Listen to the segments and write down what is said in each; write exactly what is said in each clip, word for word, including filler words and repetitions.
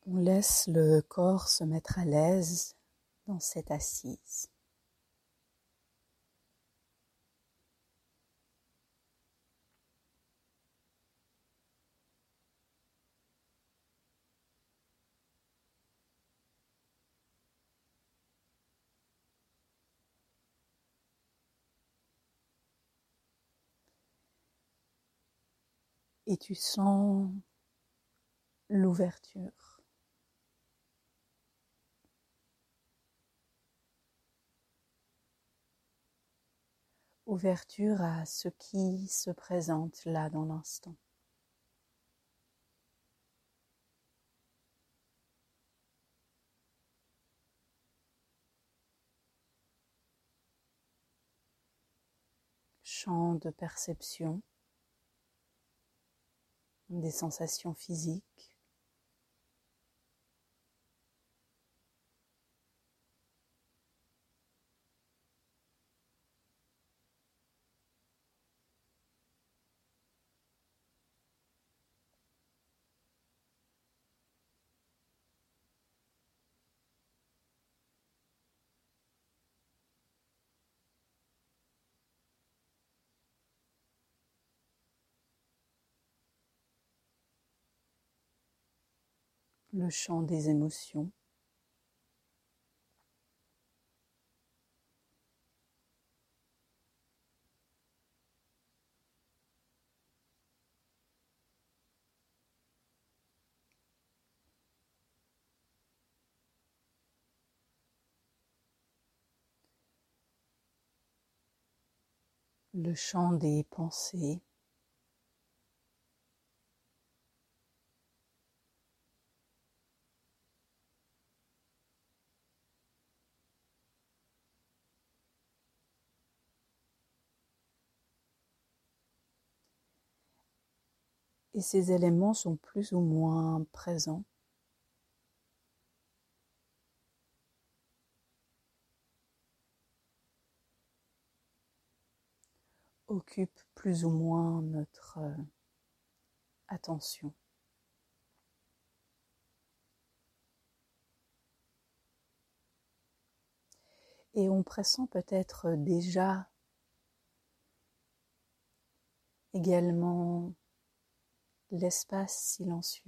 On laisse le corps se mettre à l'aise dans cette assise. Et tu sens l'ouverture. Ouverture à ce qui se présente là dans l'instant. Champ de perception, des sensations physiques. Le champ des émotions. Le champ des pensées. Et ces éléments sont plus ou moins présents. Occupent plus ou moins notre euh, attention. Et on pressent peut-être déjà également l'espace silencieux.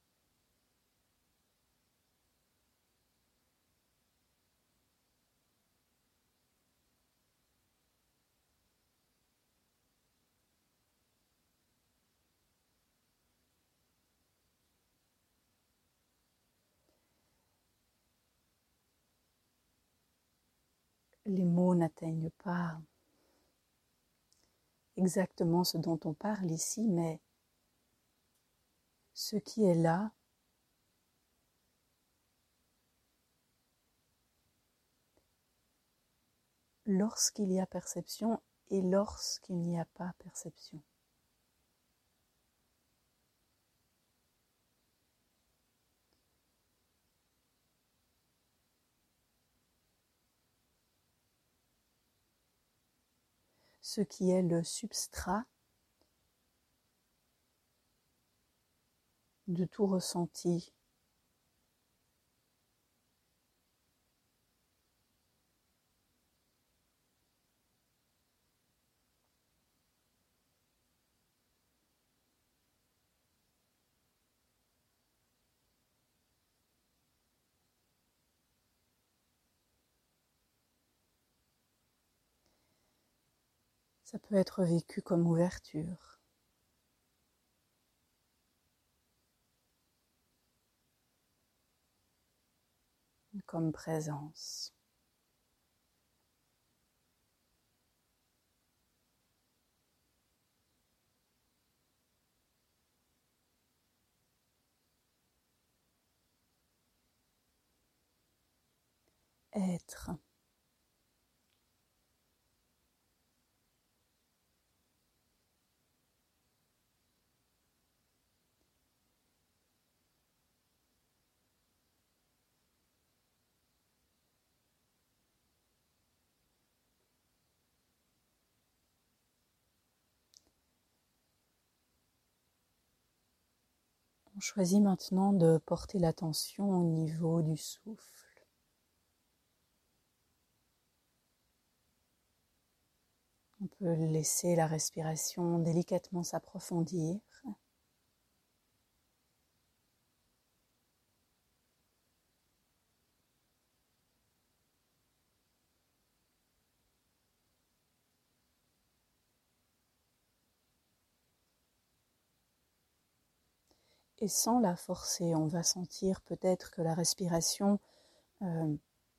Les mots n'atteignent pas exactement ce dont on parle ici, mais ce qui est là lorsqu'il y a perception et lorsqu'il n'y a pas perception. Ce qui est le substrat de tout ressenti. Ça peut être vécu comme ouverture, comme présence. Être. On choisit maintenant de porter l'attention au niveau du souffle. On peut laisser la respiration délicatement s'approfondir. Et sans la forcer, on va sentir peut-être que la respiration euh,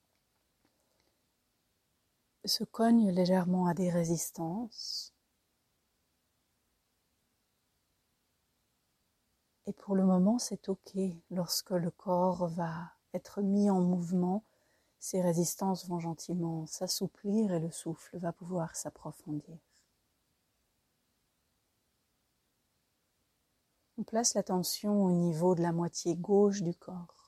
se cogne légèrement à des résistances. Et pour le moment, c'est ok. Lorsque le corps va être mis en mouvement, ces résistances vont gentiment s'assouplir et le souffle va pouvoir s'approfondir. On place l'attention au niveau de la moitié gauche du corps.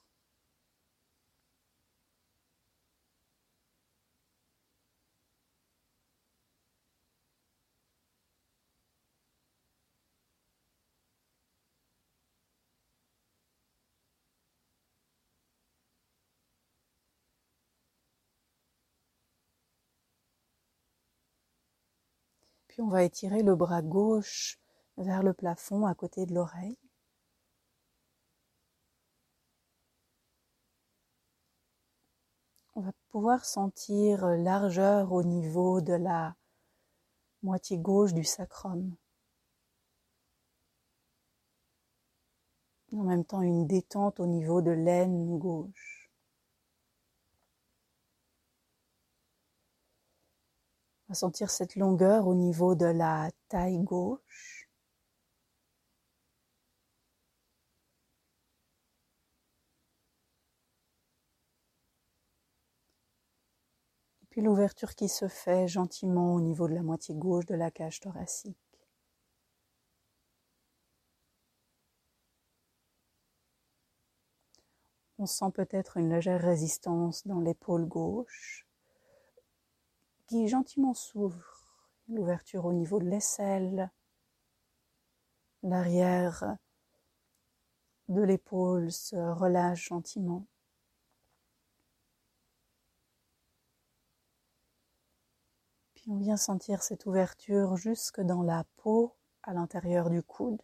Puis on va étirer le bras gauche vers le plafond à côté de l'oreille. On va pouvoir sentir largeur au niveau de la moitié gauche du sacrum. En même temps, une détente au niveau de l'aine gauche. On va sentir cette longueur au niveau de la taille gauche. Puis l'ouverture qui se fait gentiment au niveau de la moitié gauche de la cage thoracique. On sent peut-être une légère résistance dans l'épaule gauche qui gentiment s'ouvre. L'ouverture au niveau de l'aisselle, l'arrière de l'épaule se relâche gentiment. Puis on vient sentir cette ouverture jusque dans la peau à l'intérieur du coude.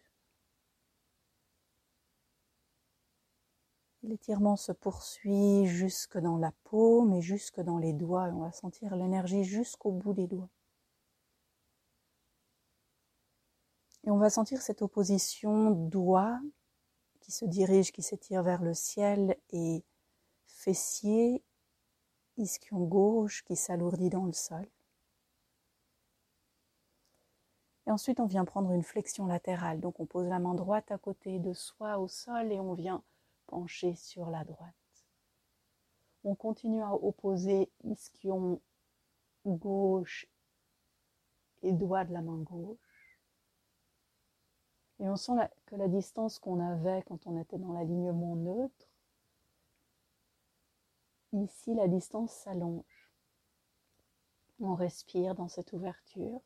L'étirement se poursuit jusque dans la peau, mais jusque dans les doigts. On va sentir l'énergie jusqu'au bout des doigts. Et on va sentir cette opposition doigt qui se dirige, qui s'étire vers le ciel, et fessier, ischion gauche qui s'alourdit dans le sol. Et ensuite, on vient prendre une flexion latérale. Donc, on pose la main droite à côté de soi au sol et on vient pencher sur la droite. On continue à opposer ischion gauche et doigt de la main gauche. Et on sent la, que la distance qu'on avait quand on était dans l'alignement neutre, ici la distance s'allonge. On respire dans cette ouverture.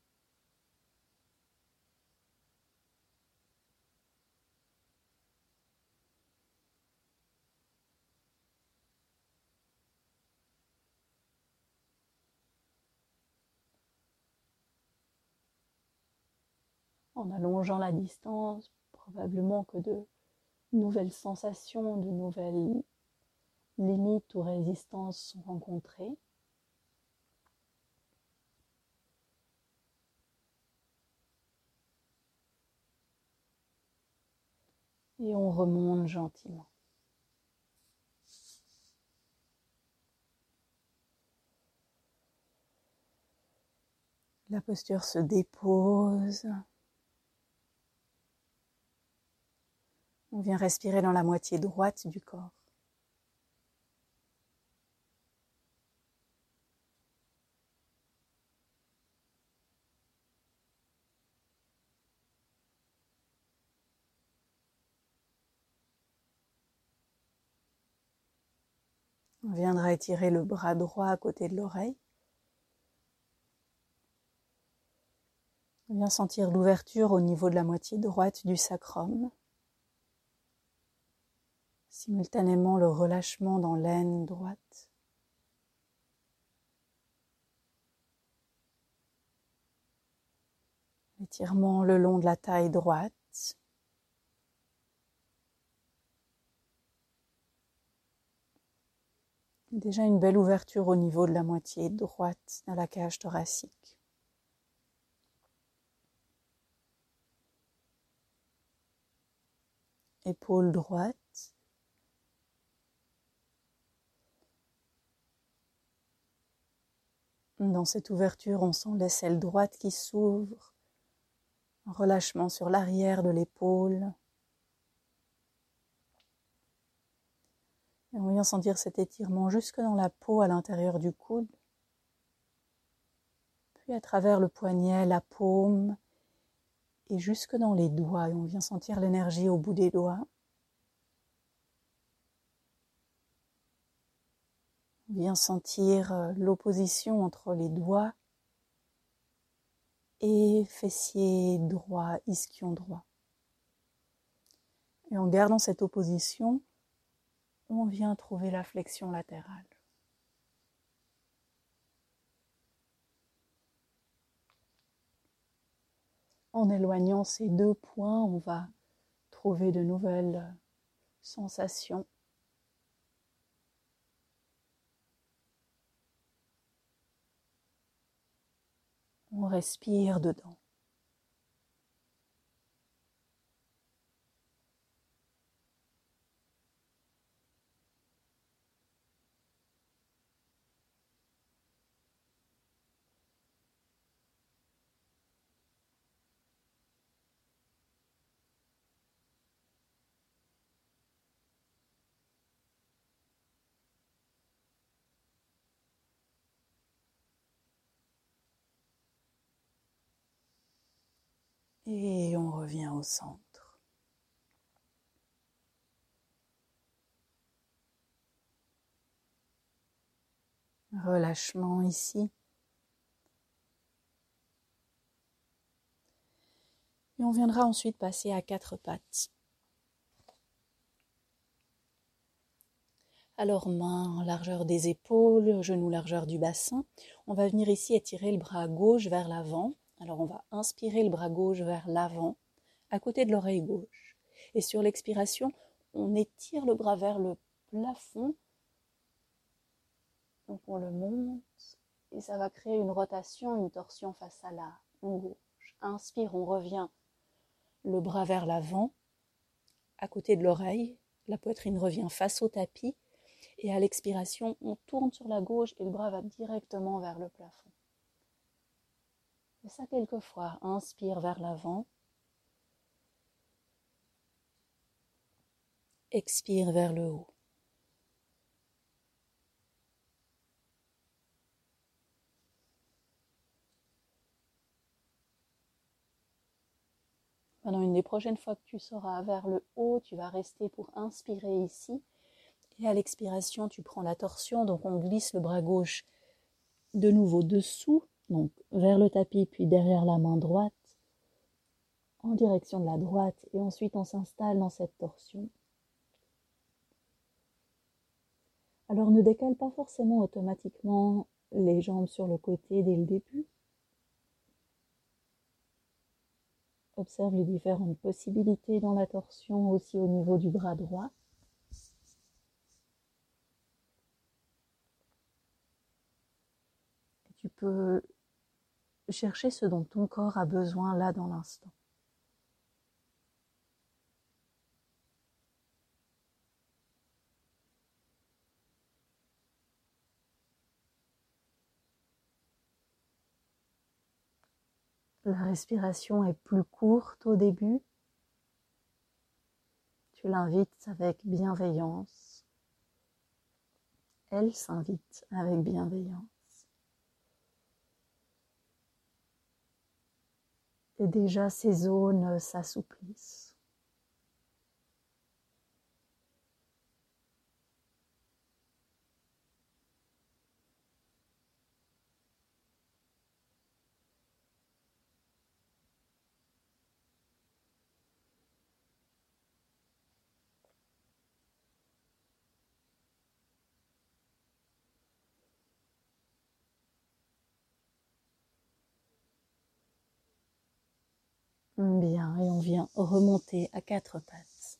En allongeant la distance, probablement que de nouvelles sensations, de nouvelles limites ou résistances sont rencontrées. Et on remonte gentiment. La posture se dépose. On vient respirer dans la moitié droite du corps. On viendra étirer le bras droit à côté de l'oreille. On vient sentir l'ouverture au niveau de la moitié droite du sacrum. Simultanément, le relâchement dans l'aine droite. L'étirement le long de la taille droite. Déjà une belle ouverture au niveau de la moitié droite de la cage thoracique. Épaule droite. Dans cette ouverture, on sent l'aisselle droite qui s'ouvre, un relâchement sur l'arrière de l'épaule. Et on vient sentir cet étirement jusque dans la peau à l'intérieur du coude, puis à travers le poignet, la paume, et jusque dans les doigts. Et on vient sentir l'énergie au bout des doigts. On vient sentir l'opposition entre les doigts et fessier droit, ischion droit. Et en gardant cette opposition, on vient trouver la flexion latérale. En éloignant ces deux points, on va trouver de nouvelles sensations. On respire dedans. Et on revient au centre. Relâchement ici. Et on viendra ensuite passer à quatre pattes. Alors mains largeur des épaules, genoux largeur du bassin. On va venir ici étirer le bras gauche vers l'avant. Alors on va inspirer le bras gauche vers l'avant, à côté de l'oreille gauche. Et sur l'expiration, on étire le bras vers le plafond. Donc on le monte et ça va créer une rotation, une torsion face à la gauche. Inspire, on revient le bras vers l'avant, à côté de l'oreille. La poitrine revient face au tapis. Et à l'expiration, on tourne sur la gauche et le bras va directement vers le plafond. Fais ça quelques fois. Inspire vers l'avant. Expire vers le haut. Pendant une des prochaines fois que tu seras vers le haut, tu vas rester pour inspirer ici. Et à l'expiration, tu prends la torsion. Donc on glisse le bras gauche de nouveau dessous, donc vers le tapis, puis derrière la main droite, en direction de la droite. Et ensuite, on s'installe dans cette torsion. Alors ne décale pas forcément automatiquement les jambes sur le côté dès le début. Observe les différentes possibilités dans la torsion, aussi au niveau du bras droit. Et tu peux chercher ce dont ton corps a besoin là dans l'instant. La respiration est plus courte au début. Tu l'invites avec bienveillance. Elle s'invite avec bienveillance. Et déjà ces zones s'assouplissent. Bien, et on vient remonter à quatre pattes.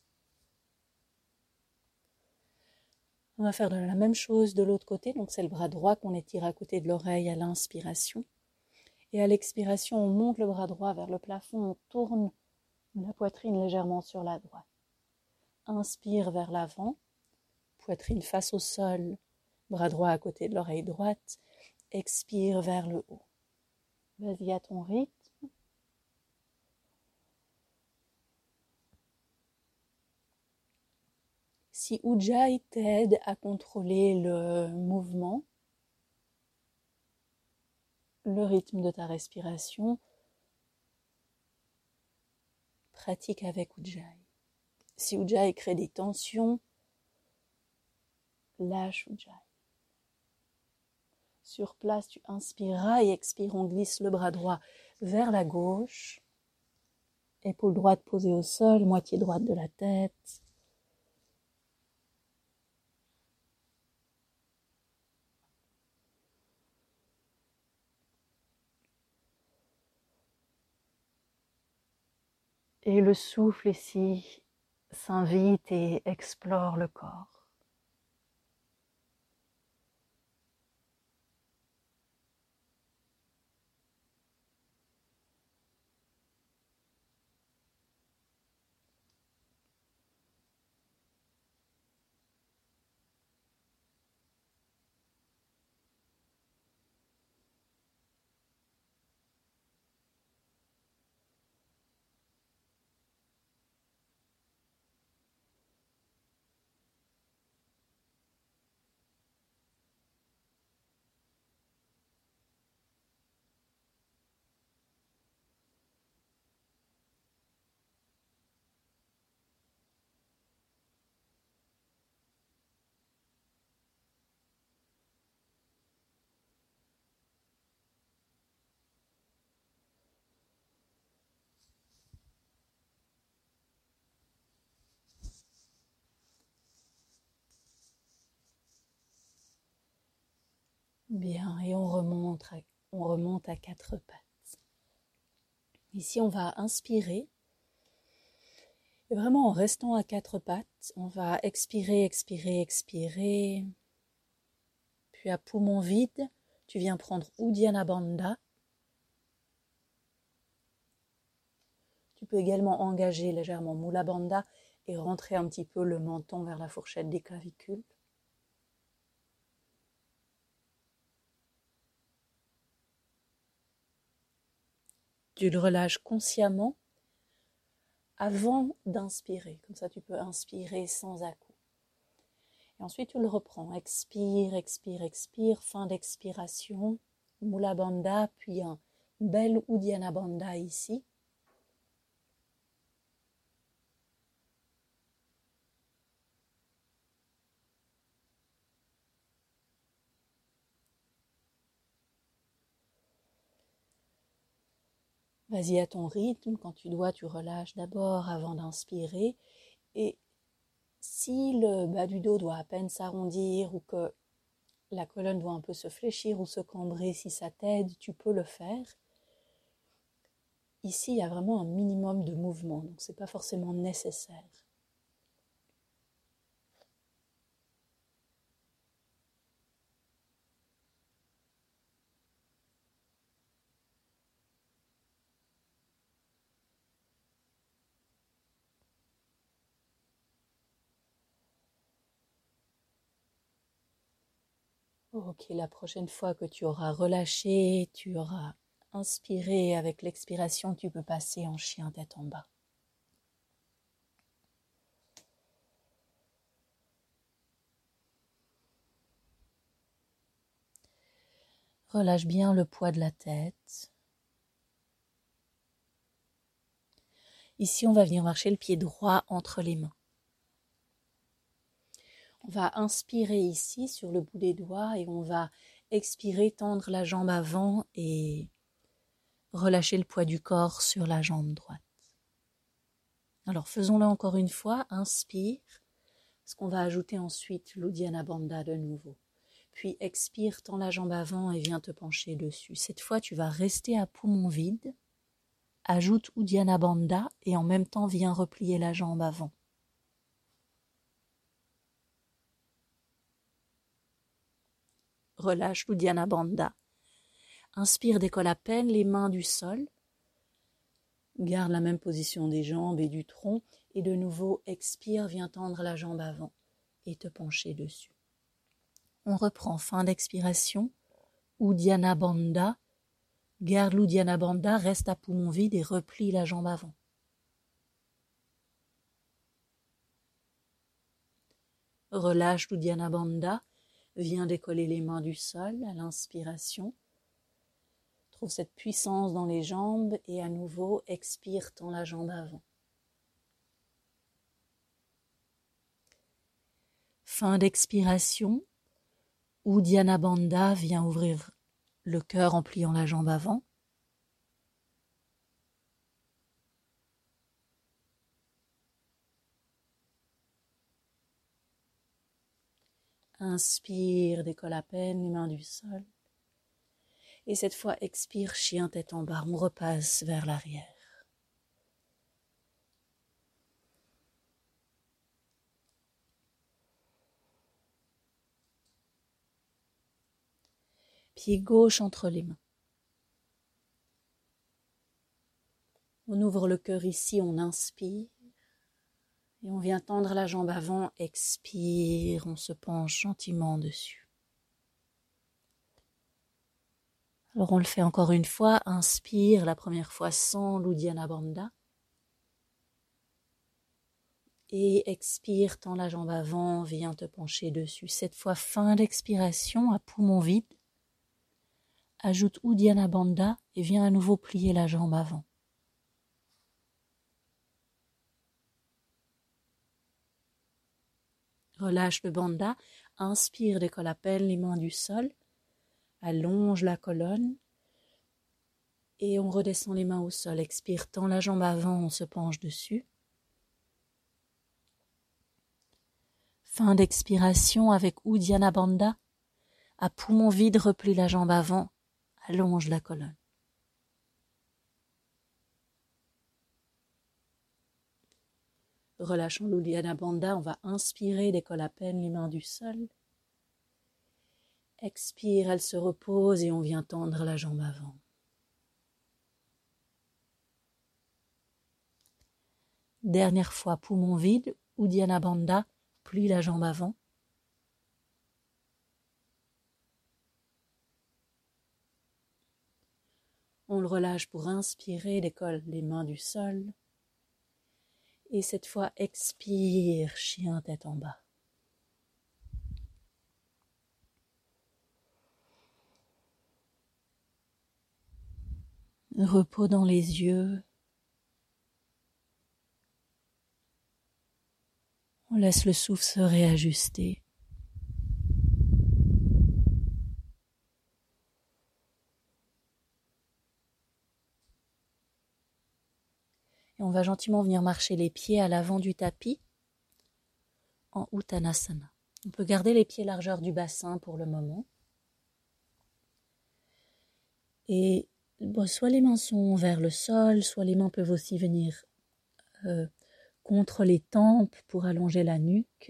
On va faire de la même chose de l'autre côté, donc c'est le bras droit qu'on étire à côté de l'oreille à l'inspiration. Et à l'expiration, on monte le bras droit vers le plafond, on tourne la poitrine légèrement sur la droite. Inspire vers l'avant, poitrine face au sol, bras droit à côté de l'oreille droite. Expire vers le haut. Vas-y à ton rythme. Si Ujjayi t'aide à contrôler le mouvement, le rythme de ta respiration, pratique avec Ujjayi. Si Ujjayi crée des tensions, lâche Ujjayi. Sur place, tu inspireras et expires, on glisse le bras droit vers la gauche, épaule droite posée au sol, moitié droite de la tête. Et le souffle ici s'invite et explore le corps. Bien, et on remonte, à, on remonte à quatre pattes. Ici, on va inspirer. Et vraiment, en restant à quatre pattes, on va expirer, expirer, expirer. Puis à poumon vide, tu viens prendre Uddiyana Bandha. Tu peux également engager légèrement Mula Bandha et rentrer un petit peu le menton vers la fourchette des clavicules. Tu le relâches consciemment avant d'inspirer. Comme ça, tu peux inspirer sans à-coup. Et ensuite, tu le reprends. Expire, expire, expire. Fin d'expiration. Mula Bandha, puis un bel Uddiyana Bandha ici. Vas-y à ton rythme, quand tu dois, tu relâches d'abord avant d'inspirer. Et si le bas du dos doit à peine s'arrondir ou que la colonne doit un peu se fléchir ou se cambrer, si ça t'aide, tu peux le faire. Ici, il y a vraiment un minimum de mouvement, donc ce n'est pas forcément nécessaire. Ok, la prochaine fois que tu auras relâché, tu auras inspiré, avec l'expiration, tu peux passer en chien tête en bas. Relâche bien le poids de la tête. Ici, on va venir marcher le pied droit entre les mains. On va inspirer ici sur le bout des doigts et on va expirer, tendre la jambe avant et relâcher le poids du corps sur la jambe droite. Alors faisons-le encore une fois, inspire, parce qu'on va ajouter ensuite l'Uddiyana Bandha de nouveau. Puis expire, tends la jambe avant et viens te pencher dessus. Cette fois, tu vas rester à poumon vide. ajoute Uddiyana Bandha et en même temps viens replier la jambe avant. Relâche l'Uddiyana Bandha. Inspire, décolle à peine les mains du sol. Garde la même position des jambes et du tronc. Et de nouveau, expire, viens tendre la jambe avant et te pencher dessus. On reprend, fin d'expiration. Uddiyana Bandha. Garde l'Uddiyana Bandha, reste à poumon vide et replie la jambe avant. Relâche l'Uddiyana Bandha. Viens décoller les mains du sol à l'inspiration. Trouve cette puissance dans les jambes et à nouveau, expire, tends la jambe avant. Fin d'expiration. Uddiyana Bandha, viens ouvrir le cœur en pliant la jambe avant. Inspire, décolle à peine les mains du sol. Et cette fois, expire, chien tête en bas. On repasse vers l'arrière. Pied gauche entre les mains. On ouvre le cœur ici, on inspire. Et on vient tendre la jambe avant, expire, on se penche gentiment dessus. Alors on le fait encore une fois, inspire, la première fois sans l'Uddiyana Bandha. Et expire, tends la jambe avant, viens te pencher dessus. Cette fois, fin d'expiration, à poumon vide. Ajoute Uddiyana Bandha et viens à nouveau plier la jambe avant. Relâche le bandha, inspire, décolle à peine les mains du sol, allonge la colonne et on redescend les mains au sol. Expire, tend la jambe avant, on se penche dessus. Fin d'expiration avec Uddiyana Bandha, à poumon vide, replie la jambe avant, allonge la colonne. Relâchons l'Uddiyana Bandha, on va inspirer, décolle à peine les mains du sol. Expire, elle se repose et on vient tendre la jambe avant. Dernière fois, poumon vide, Uddiyana Bandha, plie la jambe avant. On le relâche pour inspirer, décolle les mains du sol. Et cette fois, expire, chien tête en bas. Repos dans les yeux. On laisse le souffle se réajuster. Et on va gentiment venir marcher les pieds à l'avant du tapis en Uttanasana. On peut garder les pieds largeur du bassin pour le moment. Et bon, soit les mains sont vers le sol, soit les mains peuvent aussi venir euh, contre les tempes pour allonger la nuque.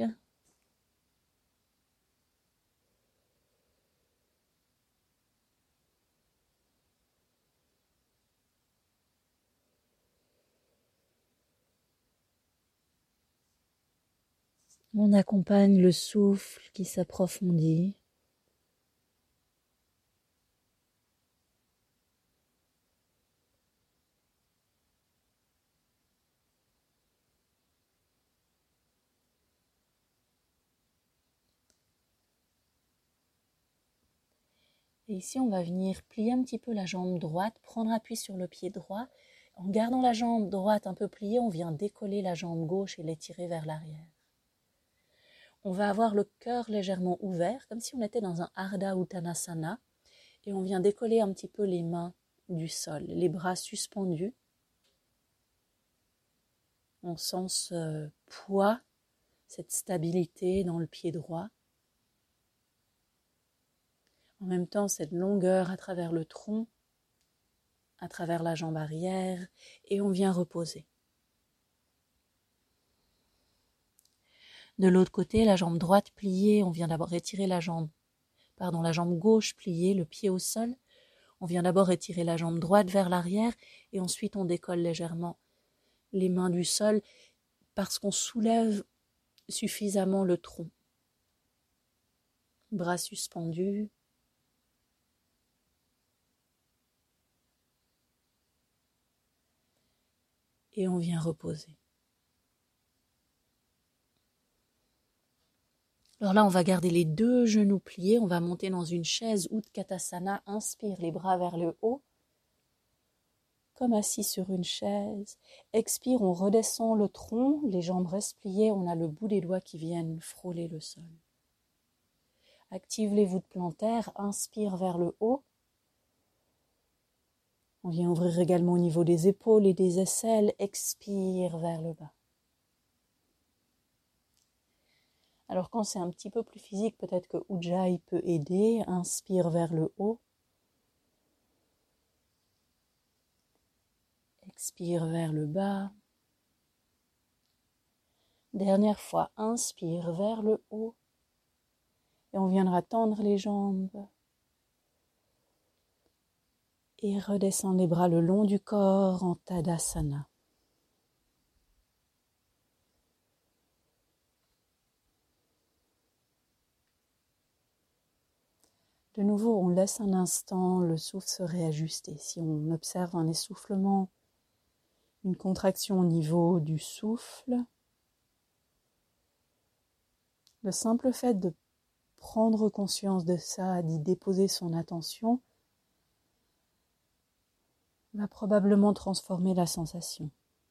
On accompagne le souffle qui s'approfondit. Et ici, on va venir plier un petit peu la jambe droite, prendre appui sur le pied droit. En gardant la jambe droite un peu pliée, on vient décoller la jambe gauche et l'étirer vers l'arrière. On va avoir le cœur légèrement ouvert, comme si on était dans un Ardha Uttanasana. Et on vient décoller un petit peu les mains du sol, les bras suspendus. On sent ce poids, cette stabilité dans le pied droit. En même temps, cette longueur à travers le tronc à travers la jambe arrière et on vient reposer. De l'autre côté, la jambe droite pliée, on vient d'abord étirer la jambe, pardon, la jambe gauche pliée, le pied au sol. On vient d'abord étirer la jambe droite vers l'arrière et ensuite on décolle légèrement les mains du sol parce qu'on soulève suffisamment le tronc. Bras suspendus. Et on vient reposer. Alors là, on va garder les deux genoux pliés, on va monter dans une chaise Utkatasana, inspire les bras vers le haut, comme assis sur une chaise. Expire, on redescend le tronc, les jambes restent pliées, on a le bout des doigts qui viennent frôler le sol. Active les voûtes plantaires, inspire vers le haut. On vient ouvrir également au niveau des épaules et des aisselles, expire vers le bas. Alors quand c'est un petit peu plus physique, peut-être que Ujjayi peut aider. Inspire vers le haut. Expire vers le bas. Dernière fois, inspire vers le haut. Et on viendra tendre les jambes. Et redescendre les bras le long du corps en Tadasana. De nouveau, on laisse un instant le souffle se réajuster. Si on observe un essoufflement, une contraction au niveau du souffle, le simple fait de prendre conscience de ça, d'y déposer son attention, va probablement transformer la sensation.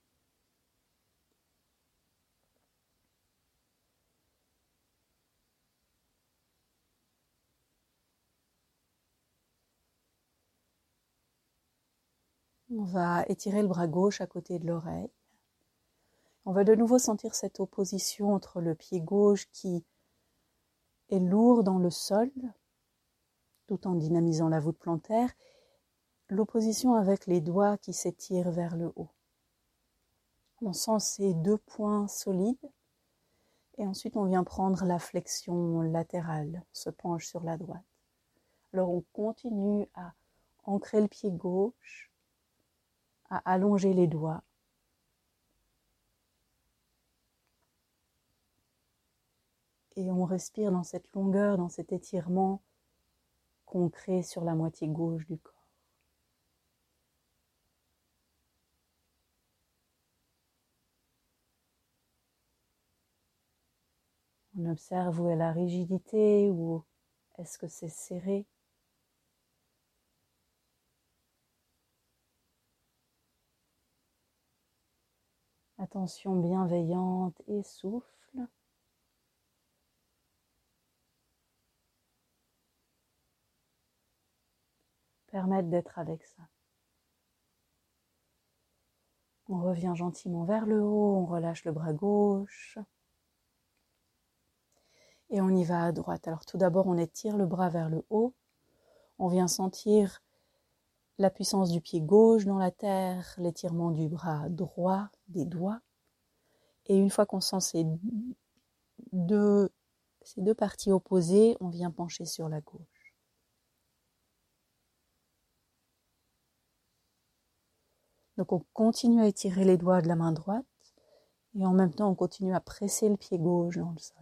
On va étirer le bras gauche à côté de l'oreille. On va de nouveau sentir cette opposition entre le pied gauche qui est lourd dans le sol, tout en dynamisant la voûte plantaire, l'opposition avec les doigts qui s'étirent vers le haut. On sent ces deux points solides et ensuite on vient prendre la flexion latérale, on se penche sur la droite. Alors on continue à ancrer le pied gauche, à allonger les doigts. Et on respire dans cette longueur, dans cet étirement qu'on crée sur la moitié gauche du corps. On observe où est la rigidité, où est-ce que c'est serré. Attention bienveillante et souffle. Permettre d'être avec ça. On revient gentiment vers le haut, on relâche le bras gauche. Et on y va à droite. Alors tout d'abord, on étire le bras vers le haut. On vient sentir la puissance du pied gauche dans la terre, l'étirement du bras droit, des doigts. Et une fois qu'on sent ces deux, ces deux parties opposées, on vient pencher sur la gauche. Donc on continue à étirer les doigts de la main droite et en même temps on continue à presser le pied gauche dans le sol.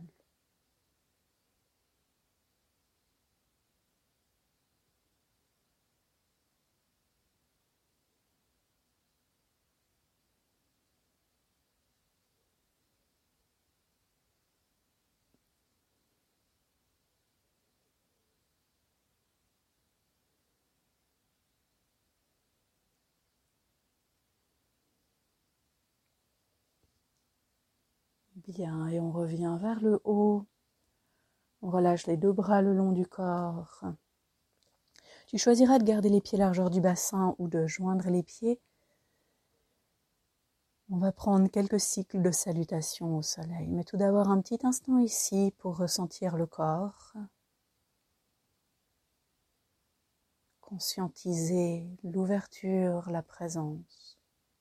Bien, et on revient vers le haut. On relâche les deux bras le long du corps. Tu choisiras de garder les pieds largeur du bassin ou de joindre les pieds. On va prendre quelques cycles de salutation au soleil. Mais tout d'abord un petit instant ici pour ressentir le corps. Conscientiser l'ouverture, la présence.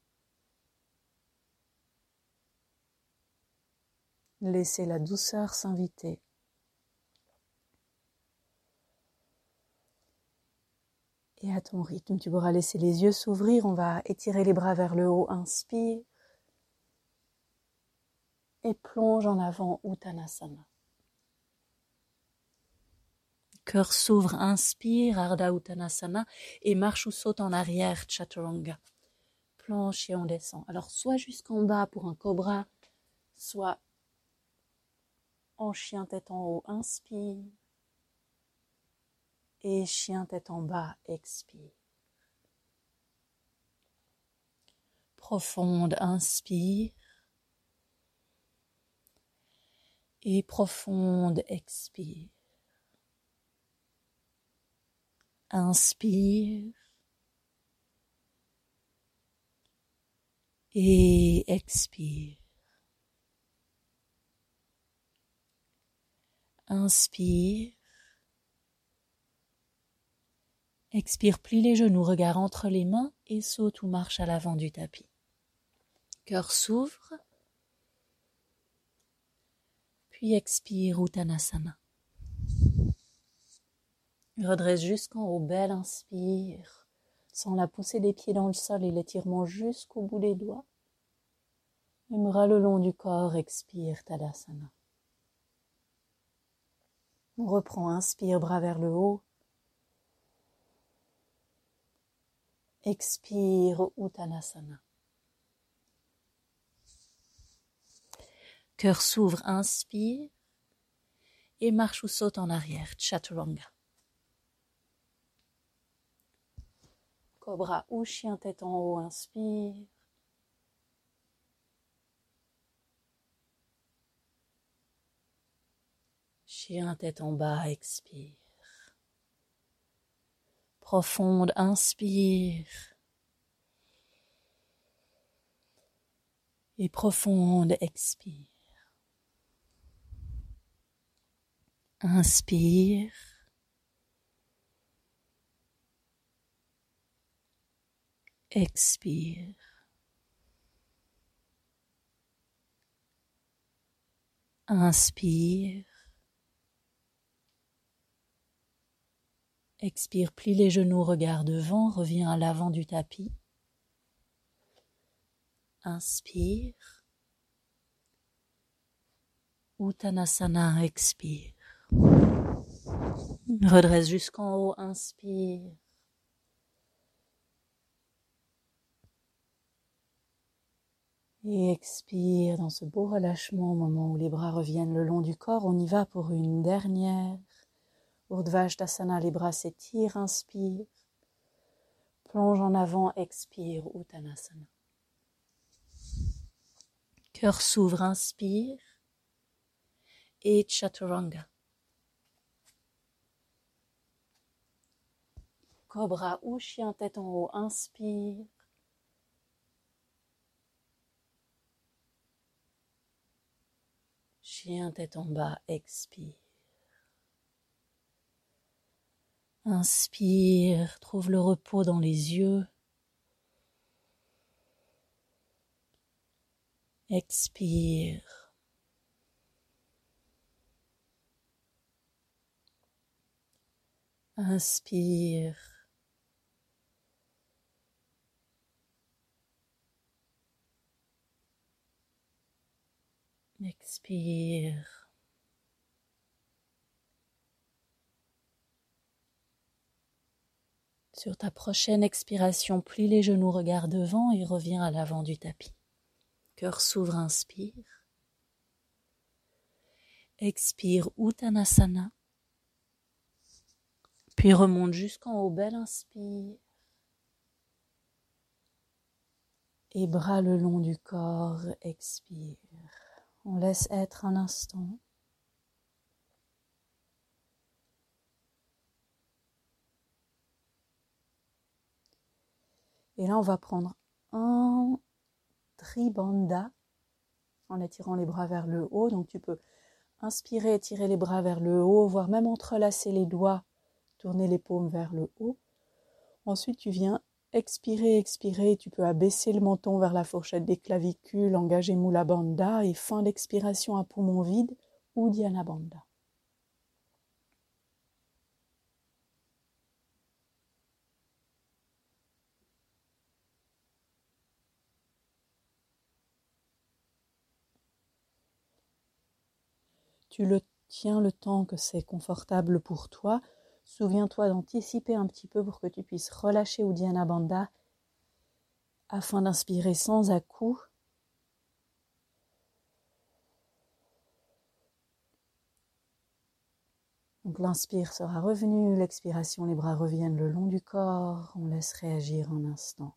Laissez la douceur s'inviter. Et à ton rythme, tu pourras laisser les yeux s'ouvrir. On va étirer les bras vers le haut. Inspire. Et plonge en avant Uttanasana. Cœur s'ouvre, inspire, Ardha Uttanasana. Et marche ou saute en arrière, Chaturanga. Planche et on descend. Alors soit jusqu'en bas pour un cobra, soit en chien tête en haut, inspire. Et chien tête en bas, expire. Profonde, inspire. Et profonde, expire. Inspire. Et expire. Inspire. Expire, plie les genoux, regard entre les mains et saute ou marche à l'avant du tapis. Cœur s'ouvre. Puis expire, Uttanasana. Redresse jusqu'en haut, belle inspire. Sens la poussée des pieds dans le sol et l'étirement jusqu'au bout des doigts. Les bras le long du corps, expire, Tadasana. On reprend, inspire, bras vers le haut. Expire, Uttanasana. Cœur s'ouvre, inspire. Et marche ou saute en arrière, Chaturanga. Cobra ou chien tête en haut, inspire. Chien tête en bas, expire. Profonde, inspire. Et profonde, expire. Inspire. Expire. Inspire. Expire, plie les genoux, regard devant, reviens à l'avant du tapis. Inspire. Uttanasana, expire. Redresse jusqu'en haut, inspire. Et expire dans ce beau relâchement au moment où les bras reviennent le long du corps. On y va pour une dernière. Urdhva-Sthasana, les bras s'étirent, inspire. Plonge en avant, expire, Uttanasana. Cœur s'ouvre, inspire. Et Chaturanga. Cobra ou chien tête en haut, inspire. Chien tête en bas, expire. Inspire, trouve le repos dans les yeux. Expire. Inspire. Expire. Sur ta prochaine expiration, plie les genoux, regarde devant et reviens à l'avant du tapis. Cœur s'ouvre, inspire. Expire, Uttanasana. Puis remonte jusqu'en haut, belle inspire. Et bras le long du corps, expire. On laisse être un instant. Et là, on va prendre un Tribandha en étirant les bras vers le haut. Donc, tu peux inspirer, étirer les bras vers le haut, voire même entrelacer les doigts, tourner les paumes vers le haut. Ensuite, tu viens expirer, expirer. Tu peux abaisser le menton vers la fourchette des clavicules, engager Mula Bandha et fin d'expiration à poumon vide, Uddiyana Bandha. Tu le tiens le temps que c'est confortable pour toi. Souviens-toi d'anticiper un petit peu pour que tu puisses relâcher Uddiyana Bandha afin d'inspirer sans à-coups. Donc l'inspire sera revenu, l'expiration, les bras reviennent le long du corps. On laisse réagir un instant.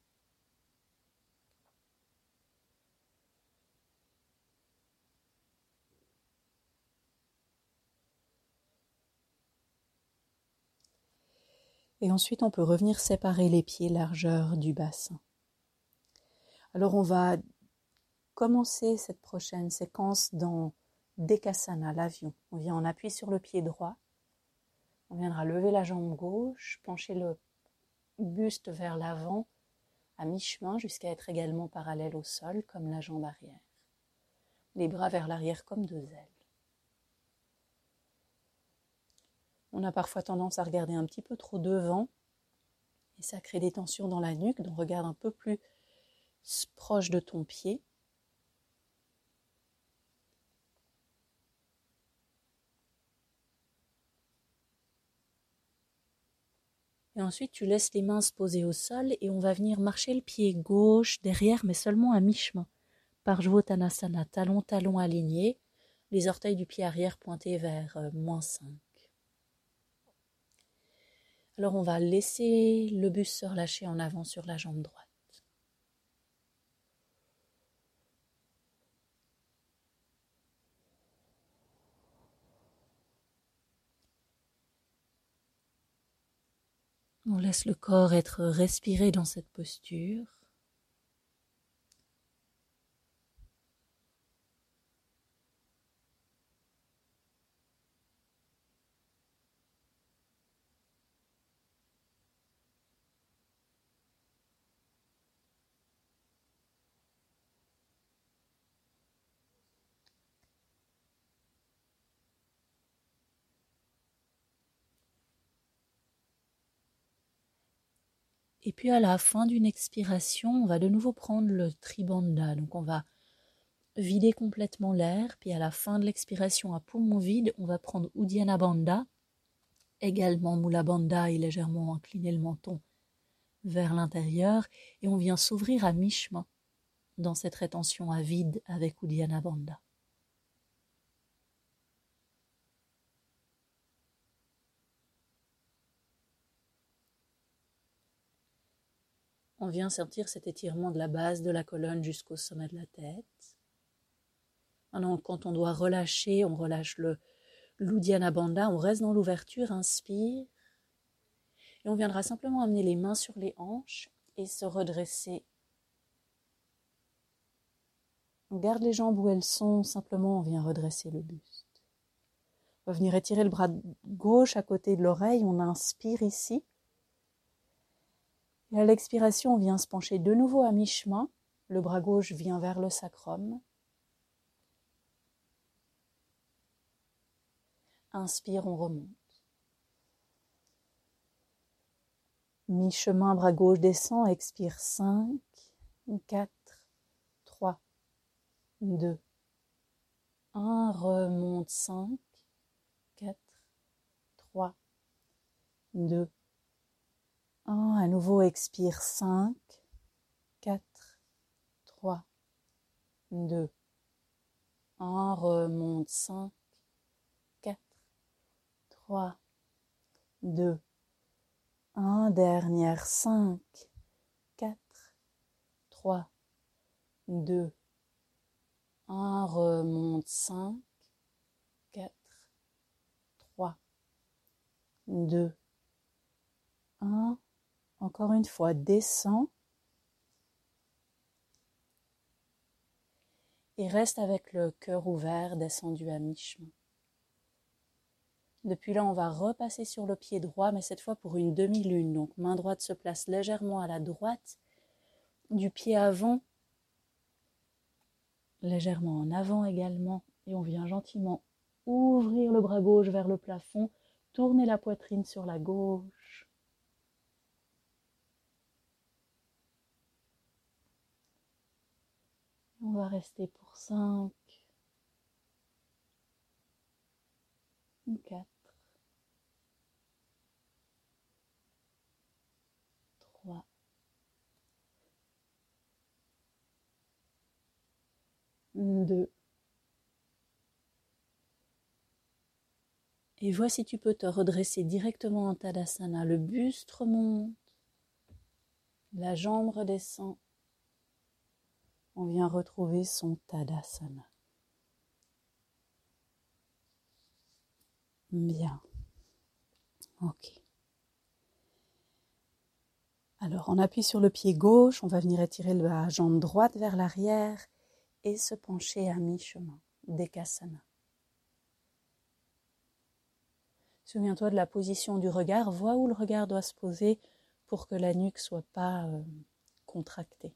Et ensuite, on peut revenir séparer les pieds largeur du bassin. Alors, on va commencer cette prochaine séquence dans Dekasana, l'avion. On vient en appui sur le pied droit. On viendra lever la jambe gauche, pencher le buste vers l'avant à mi-chemin jusqu'à être également parallèle au sol comme la jambe arrière. Les bras vers l'arrière comme deux ailes. On a parfois tendance à regarder un petit peu trop devant et ça crée des tensions dans la nuque, donc regarde un peu plus proche de ton pied. Et ensuite, tu laisses les mains se poser au sol et on va venir marcher le pied gauche derrière, mais seulement à mi-chemin. Parshvottanasana, talon, talon alignés, les orteils du pied arrière pointés vers euh, moins cinq. Alors on va laisser le buste se relâcher en avant sur la jambe droite. On laisse le corps être respiré dans cette posture. Et puis à la fin d'une expiration, on va de nouveau prendre le Tribandha. Donc on va vider complètement l'air, puis à la fin de l'expiration à poumon vide, on va prendre Uddiyana Bandha, également Mula Bandha et légèrement incliner le menton vers l'intérieur, et on vient s'ouvrir à mi-chemin dans cette rétention à vide avec Uddiyana Bandha. On vient sentir cet étirement de la base de la colonne jusqu'au sommet de la tête. Maintenant, quand on doit relâcher, on relâche le l'Uddiyana Bandha, on reste dans l'ouverture, inspire. Et on viendra simplement amener les mains sur les hanches et se redresser. On garde les jambes où elles sont, simplement on vient redresser le buste. On va venir étirer le bras gauche à côté de l'oreille, on inspire ici. Et à l'expiration, on vient se pencher de nouveau à mi-chemin. Le bras gauche vient vers le sacrum. Inspire, on remonte. Mi-chemin, bras gauche descend, expire cinq, quatre, trois, deux, un, remonte cinq, quatre, trois, deux, un, à nouveau expire cinq, quatre, trois, deux, un, remonte cinq, quatre, trois, deux, un, dernière cinq, quatre, trois, deux, un, remonte cinq, quatre, trois, deux, un, encore une fois, descend et reste avec le cœur ouvert, descendu à mi-chemin. Depuis là, on va repasser sur le pied droit, mais cette fois pour une demi-lune. Donc, main droite se place légèrement à la droite du pied avant, légèrement en avant également. Et on vient gentiment ouvrir le bras gauche vers le plafond, tourner la poitrine sur la gauche. On va rester pour cinq, quatre, trois, deux. Et vois si tu peux te redresser directement en Tadasana. Le buste remonte, la jambe redescend. On vient retrouver son Tadasana. Bien. Ok. Alors, on appuie sur le pied gauche, on va venir étirer la jambe droite vers l'arrière et se pencher à mi-chemin, Dekasana. Souviens-toi de la position du regard, vois où le regard doit se poser pour que la nuque ne soit pas euh, contractée.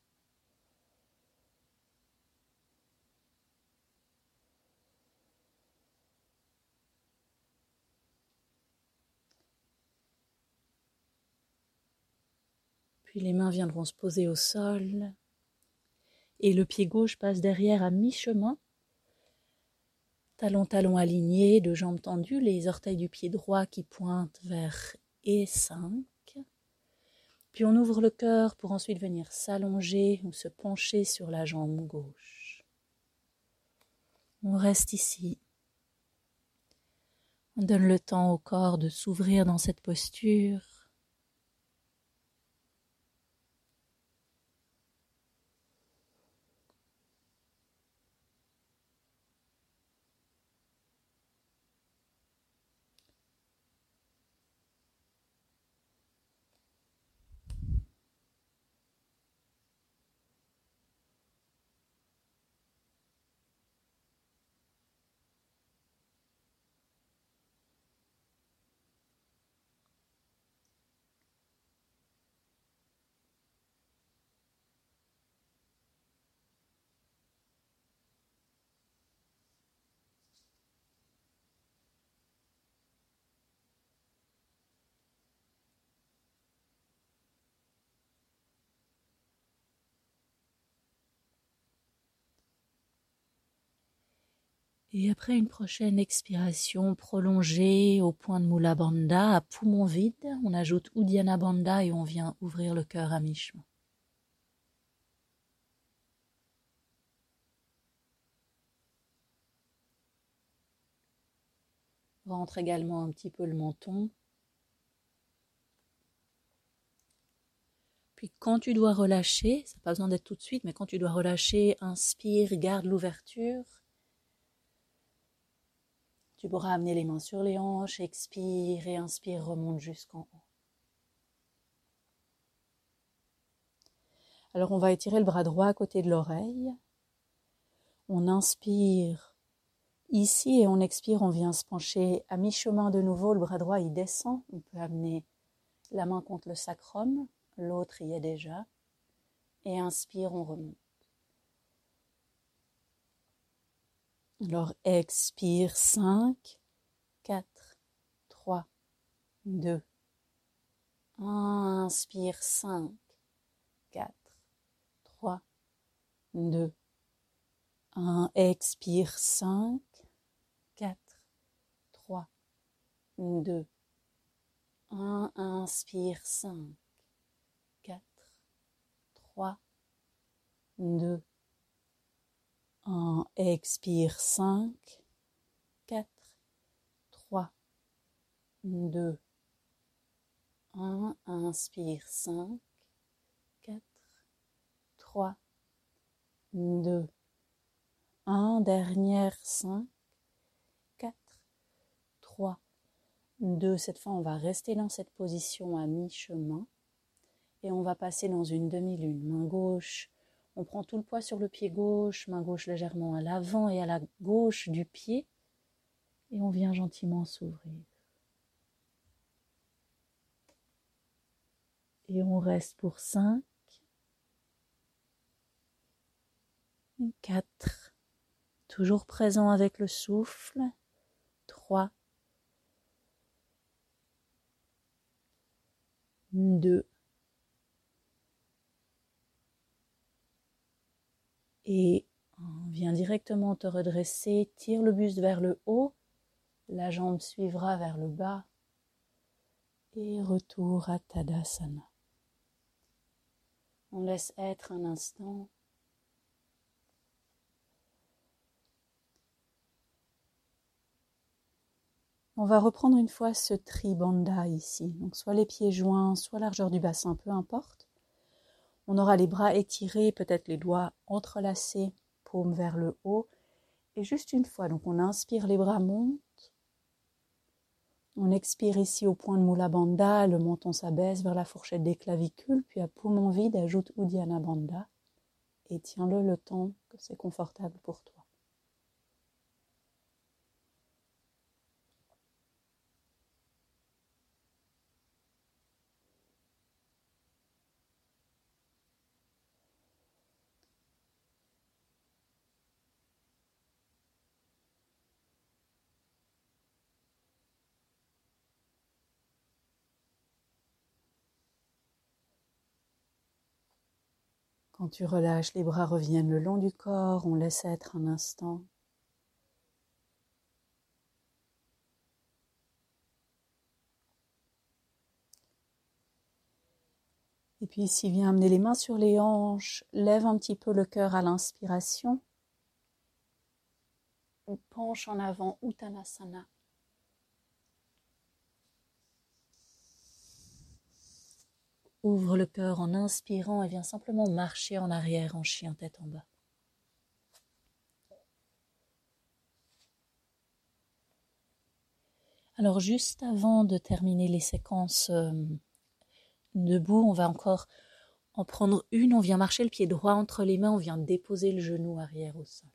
Puis les mains viendront se poser au sol et le pied gauche passe derrière à mi-chemin. Talon, talon aligné, deux jambes tendues, les orteils du pied droit qui pointent vers E cinq. Puis on ouvre le cœur pour ensuite venir s'allonger ou se pencher sur la jambe gauche. On reste ici. On donne le temps au corps de s'ouvrir dans cette posture. Et après une prochaine expiration prolongée au point de Mula Bandha, à poumon vide, on ajoute Uddiyana Bandha et on vient ouvrir le cœur à mi-chemin. Rentre également un petit peu le menton. Puis quand tu dois relâcher, ça n'a pas besoin d'être tout de suite, mais quand tu dois relâcher, inspire, garde l'ouverture. Tu pourras amener les mains sur les hanches, expire et inspire, remonte jusqu'en haut. Alors on va étirer le bras droit à côté de l'oreille. On inspire ici et on expire, on vient se pencher à mi-chemin de nouveau, le bras droit il descend. On peut amener la main contre le sacrum, l'autre y est déjà. Et inspire, on remonte. Alors expire, cinq, quatre, trois, deux, un. Inspire, cinq, quatre, trois, deux, un. Expire, cinq, quatre, trois, deux, un. Inspire, cinq, quatre, trois, deux, un. Expire, cinq, quatre, trois, deux, un. Inspire, cinq, quatre, trois, deux, un. Dernière, cinq, quatre, trois, deux. Cette fois, on va rester dans cette position à mi-chemin et on va passer dans une demi-lune. Main gauche, on prend tout le poids sur le pied gauche, main gauche légèrement à l'avant et à la gauche du pied. Et on vient gentiment s'ouvrir. Et on reste pour cinq, quatre, toujours présent avec le souffle, trois, deux, et on vient directement te redresser, tire le buste vers le haut, la jambe suivra vers le bas, et retour à Tadasana. On laisse être un instant. On va reprendre une fois ce Tribandha ici, donc soit les pieds joints, soit largeur du bassin, peu importe. On aura les bras étirés, peut-être les doigts entrelacés, paume vers le haut. Et juste une fois, donc on inspire, les bras montent. On expire ici au point de Mula Bandha, le menton s'abaisse vers la fourchette des clavicules, puis à poumon vide, ajoute Uddiyana Bandha et tiens-le le temps que c'est confortable pour toi. Quand tu relâches, les bras reviennent le long du corps, on laisse être un instant. Et puis ici, viens amener les mains sur les hanches, lève un petit peu le cœur à l'inspiration. On penche en avant, Uttanasana. Ouvre le cœur en inspirant et viens simplement marcher en arrière en chien tête en bas. Alors juste avant de terminer les séquences euh, debout, on va encore en prendre une. On vient marcher le pied droit entre les mains, on vient déposer le genou arrière au sol.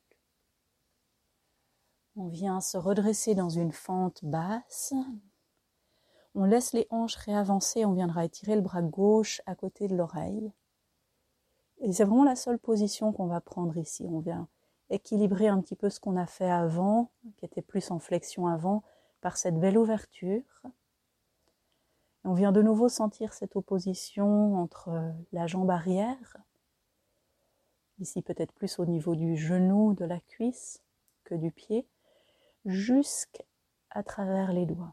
On vient se redresser dans une fente basse. On laisse les hanches réavancer, on viendra étirer le bras gauche à côté de l'oreille. Et c'est vraiment la seule position qu'on va prendre ici. On vient équilibrer un petit peu ce qu'on a fait avant, qui était plus en flexion avant, par cette belle ouverture. Et on vient de nouveau sentir cette opposition entre la jambe arrière, ici peut-être plus au niveau du genou, de la cuisse que du pied, jusqu'à travers les doigts.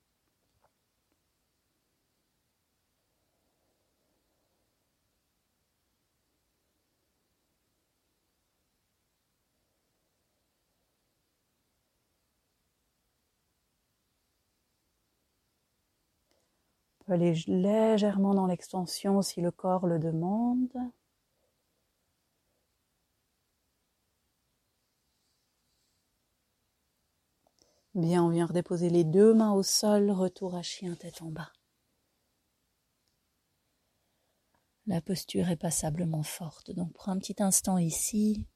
On peut aller légèrement dans l'extension si le corps le demande. Bien, on vient redéposer les deux mains au sol, retour à chien tête en bas. La posture est passablement forte, donc prends un petit instant ici.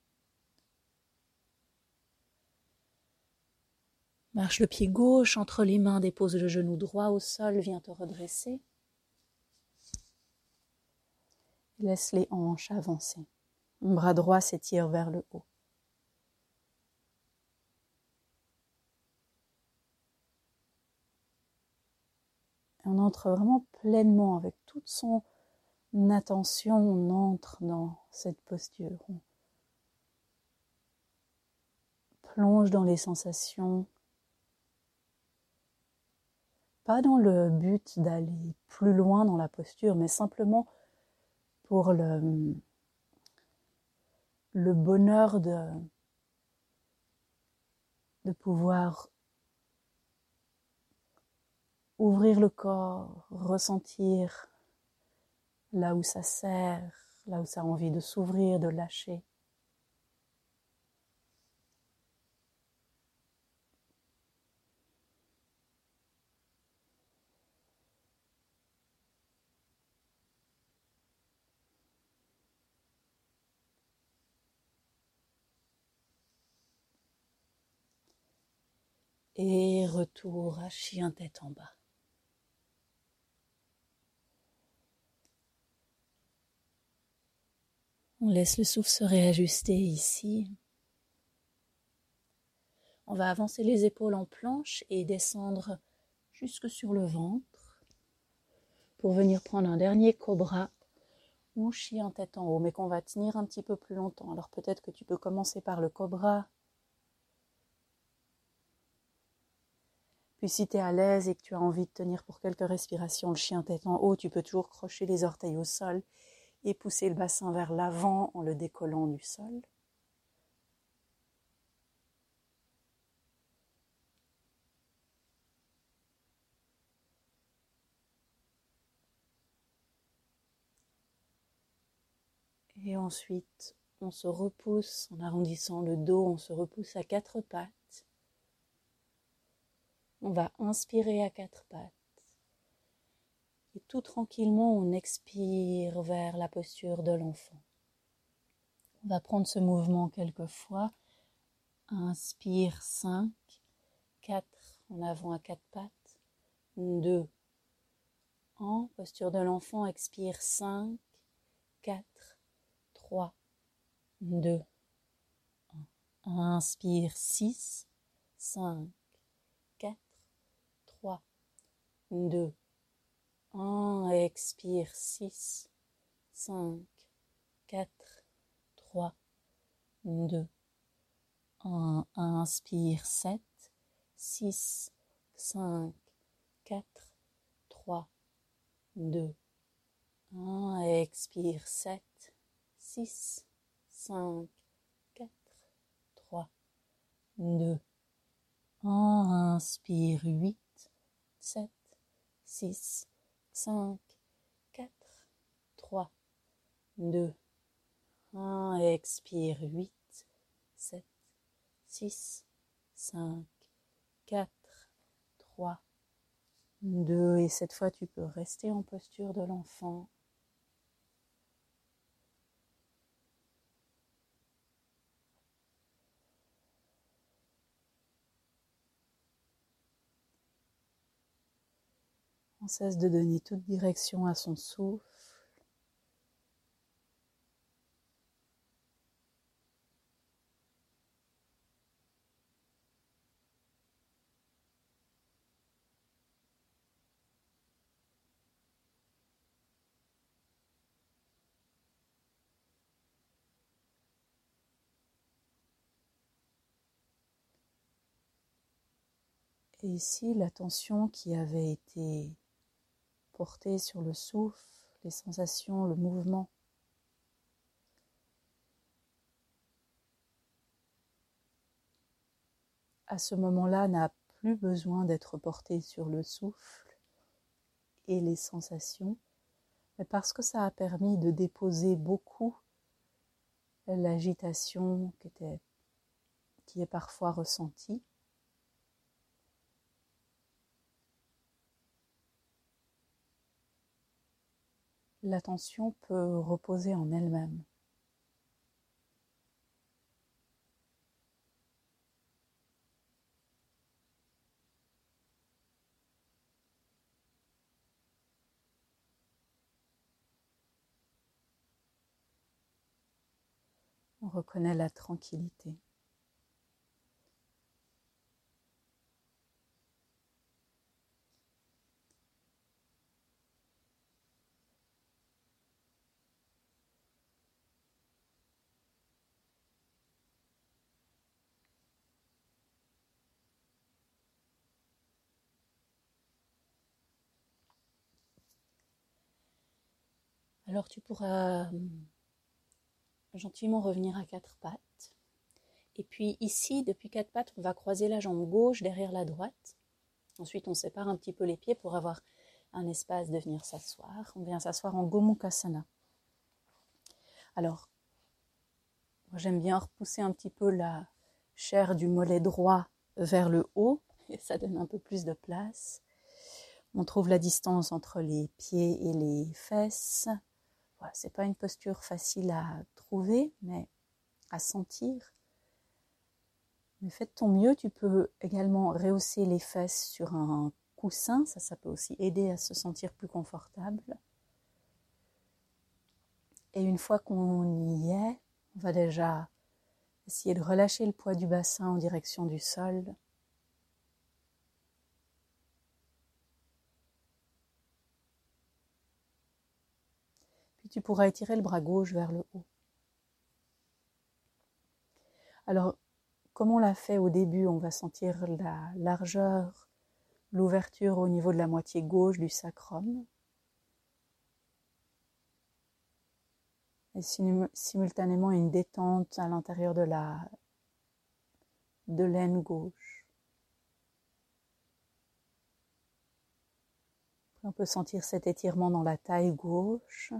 Marche le pied gauche entre les mains, dépose le genou droit au sol, viens te redresser. Laisse les hanches avancer. Le bras droit s'étire vers le haut. Et on entre vraiment pleinement avec toute son attention, on entre dans cette posture. On plonge dans les sensations. Pas dans le but d'aller plus loin dans la posture, mais simplement pour le, le bonheur de, de pouvoir ouvrir le corps, ressentir là où ça serre, là où ça a envie de s'ouvrir, de lâcher. Et retour à chien tête en bas. On laisse le souffle se réajuster ici. On va avancer les épaules en planche et descendre jusque sur le ventre pour venir prendre un dernier cobra ou chien tête en haut, mais qu'on va tenir un petit peu plus longtemps. Alors peut-être que tu peux commencer par le cobra. Puis si tu es à l'aise et que tu as envie de tenir pour quelques respirations le chien tête en haut, tu peux toujours crocher les orteils au sol et pousser le bassin vers l'avant en le décollant du sol. Et ensuite, on se repousse en arrondissant le dos, on se repousse à quatre pattes. On va inspirer à quatre pattes. Et tout tranquillement, on expire vers la posture de l'enfant. On va prendre ce mouvement quelques fois. Inspire cinq, quatre en avant à quatre pattes, deux, en posture de l'enfant, expire cinq, quatre, trois, deux, un. Inspire six, cinq, quatre, trois, deux, un. Expire six, cinq, quatre, trois, deux, un. Inspire sept, six, cinq, quatre, trois, deux, un. Expire sept, six, cinq, quatre, trois, deux, un. Inspire huit, sept, six, cinq, quatre, trois, deux, un. Expire huit, sept, six, cinq, quatre, trois, deux. Et cette fois, tu peux rester en posture de l'enfant. On cesse de donner toute direction à son souffle. Et ici, l'attention qui avait été portée sur le souffle, les sensations, le mouvement, à ce moment-là, n'a plus besoin d'être portée sur le souffle et les sensations, mais parce que ça a permis de déposer beaucoup l'agitation qui était, qui est parfois ressentie. L'attention peut reposer en elle-même. On reconnaît la tranquillité. Alors tu pourras gentiment revenir à quatre pattes. Et puis ici, depuis quatre pattes, on va croiser la jambe gauche derrière la droite. Ensuite, on sépare un petit peu les pieds pour avoir un espace de venir s'asseoir. On vient s'asseoir en Gomukhasana. Alors, moi j'aime bien repousser un petit peu la chair du mollet droit vers le haut, et ça donne un peu plus de place. On trouve la distance entre les pieds et les fesses. Voilà, c'est pas une posture facile à trouver, mais à sentir. Mais fais de ton mieux, tu peux également rehausser les fesses sur un coussin, ça, ça peut aussi aider à se sentir plus confortable. Et une fois qu'on y est, on va déjà essayer de relâcher le poids du bassin en direction du sol. Puis tu pourras étirer le bras gauche vers le haut. Alors, comme on l'a fait au début, on va sentir la largeur, l'ouverture au niveau de la moitié gauche du sacrum. Et simultanément une détente à l'intérieur de la de l'aine gauche. On peut sentir cet étirement dans la taille gauche.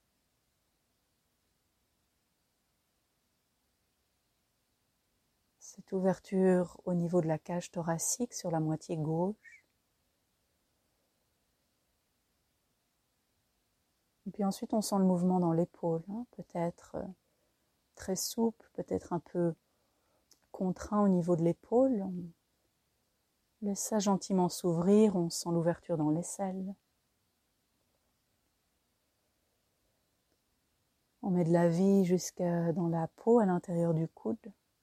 Cette ouverture au niveau de la cage thoracique sur la moitié gauche. Et puis ensuite, on sent le mouvement dans l'épaule, hein, peut-être euh, très souple, peut-être un peu contraint au niveau de l'épaule. On laisse ça gentiment s'ouvrir, on sent l'ouverture dans l'aisselle. On met de la vie jusqu'à dans la peau, à l'intérieur du coude.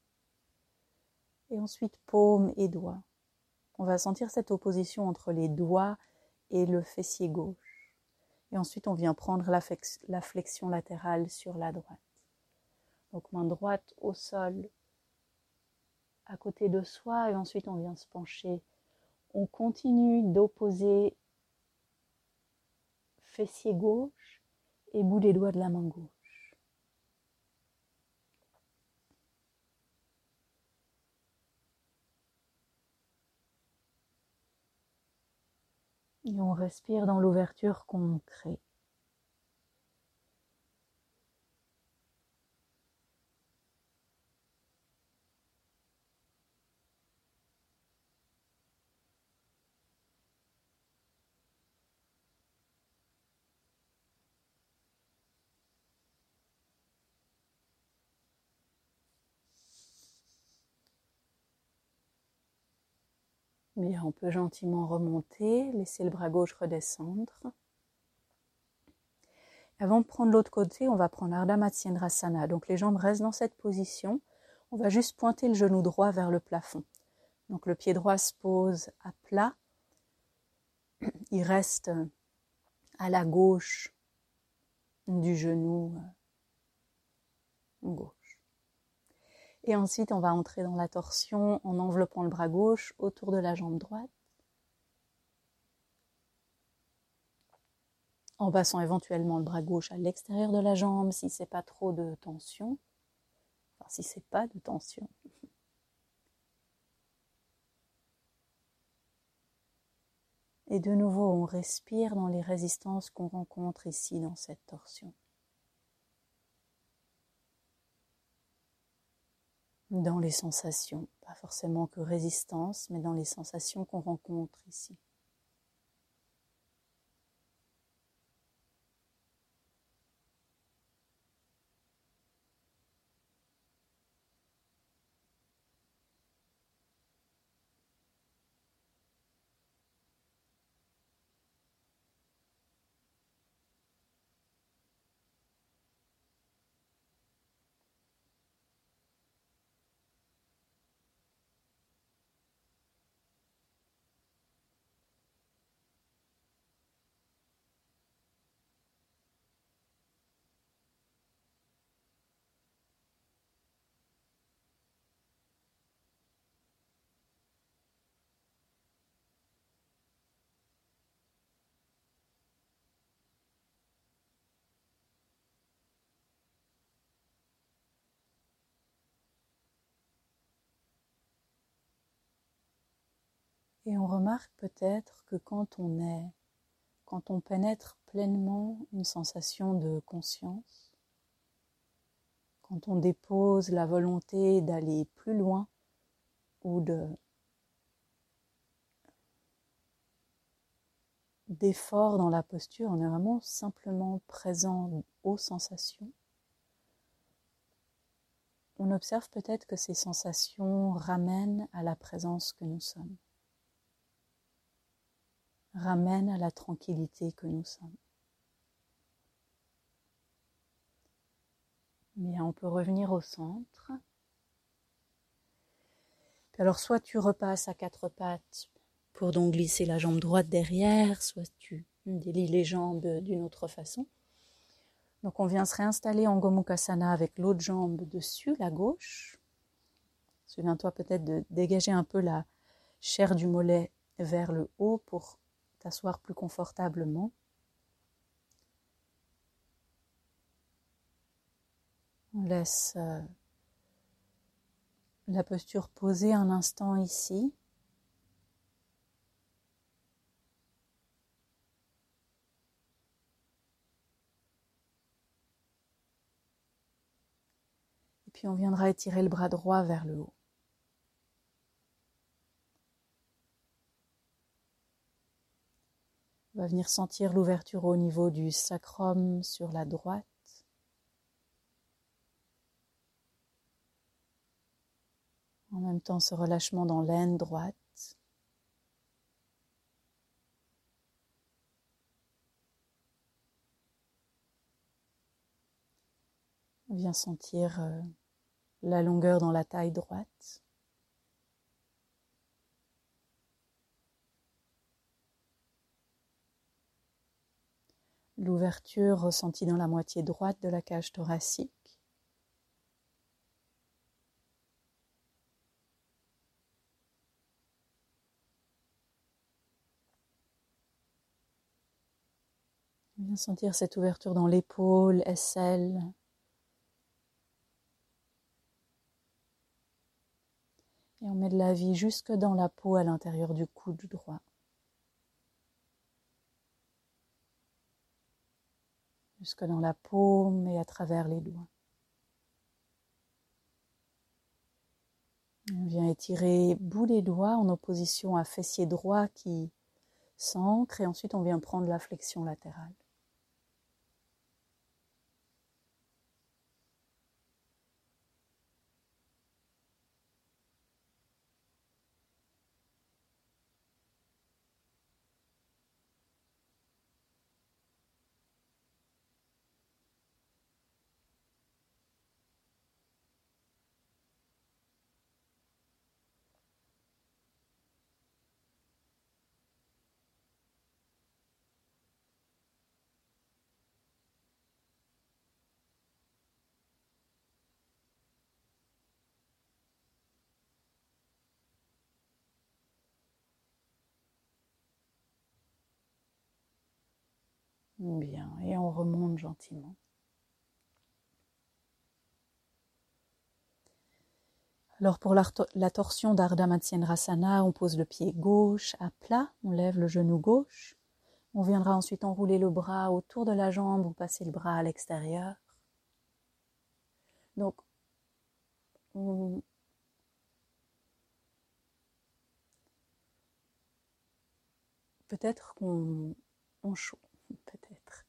Et ensuite, paume et doigts. On va sentir cette opposition entre les doigts et le fessier gauche. Et ensuite, on vient prendre la, flex- la flexion latérale sur la droite. Donc, main droite au sol, à côté de soi, et ensuite, on vient se pencher. On continue d'opposer fessier gauche et bout des doigts de la main gauche. Et on respire dans l'ouverture qu'on crée. Bien, on peut gentiment remonter, laisser le bras gauche redescendre. Avant de prendre l'autre côté, on va prendre Ardha Matsyendrasana. Donc les jambes restent dans cette position. On va juste pointer le genou droit vers le plafond. Donc le pied droit se pose à plat. Il reste à la gauche du genou gauche. Et ensuite, on va entrer dans la torsion en enveloppant le bras gauche autour de la jambe droite. En passant éventuellement le bras gauche à l'extérieur de la jambe si c'est pas trop de tension. Enfin, si c'est pas de tension. Et de nouveau, on respire dans les résistances qu'on rencontre ici dans cette torsion. Dans les sensations, pas forcément que résistance, mais dans les sensations qu'on rencontre ici. Et on remarque peut-être que quand on est, quand on pénètre pleinement une sensation de conscience, quand on dépose la volonté d'aller plus loin ou de d'effort dans la posture, on est vraiment simplement présent aux sensations. on observe peut-être que ces sensations ramènent à la présence que nous sommes, ramènent à la tranquillité que nous sommes. Bien, on peut revenir au centre. Puis alors, soit tu repasses à quatre pattes pour donc glisser la jambe droite derrière, soit tu délies les jambes d'une autre façon. Donc on vient se réinstaller en Gomukhasana avec l'autre jambe dessus, la gauche. Souviens-toi peut-être de dégager un peu la chair du mollet vers le haut pour t'asseoir plus confortablement. On laisse euh, la posture posée un instant ici. Et puis on viendra étirer le bras droit vers le haut. On va venir sentir l'ouverture au niveau du sacrum sur la droite. En même temps, ce relâchement dans l'aine droite. On vient sentir euh, la longueur dans la taille droite. L'ouverture ressentie dans la moitié droite de la cage thoracique. On vient sentir cette ouverture dans l'épaule, aisselle. Et on met de la vie jusque dans la peau à l'intérieur du coude droit. Jusque dans la paume et à travers les doigts. On vient étirer bout des doigts en opposition à fessier droit qui s'ancre et ensuite on vient prendre la flexion latérale. Bien, et on remonte gentiment. Alors pour la, la torsion d'Ardha Matsyendrasana, on pose le pied gauche à plat, on lève le genou gauche. On viendra ensuite enrouler le bras autour de la jambe ou passer le bras à l'extérieur. Donc, on, peut-être qu'on on, peut-être.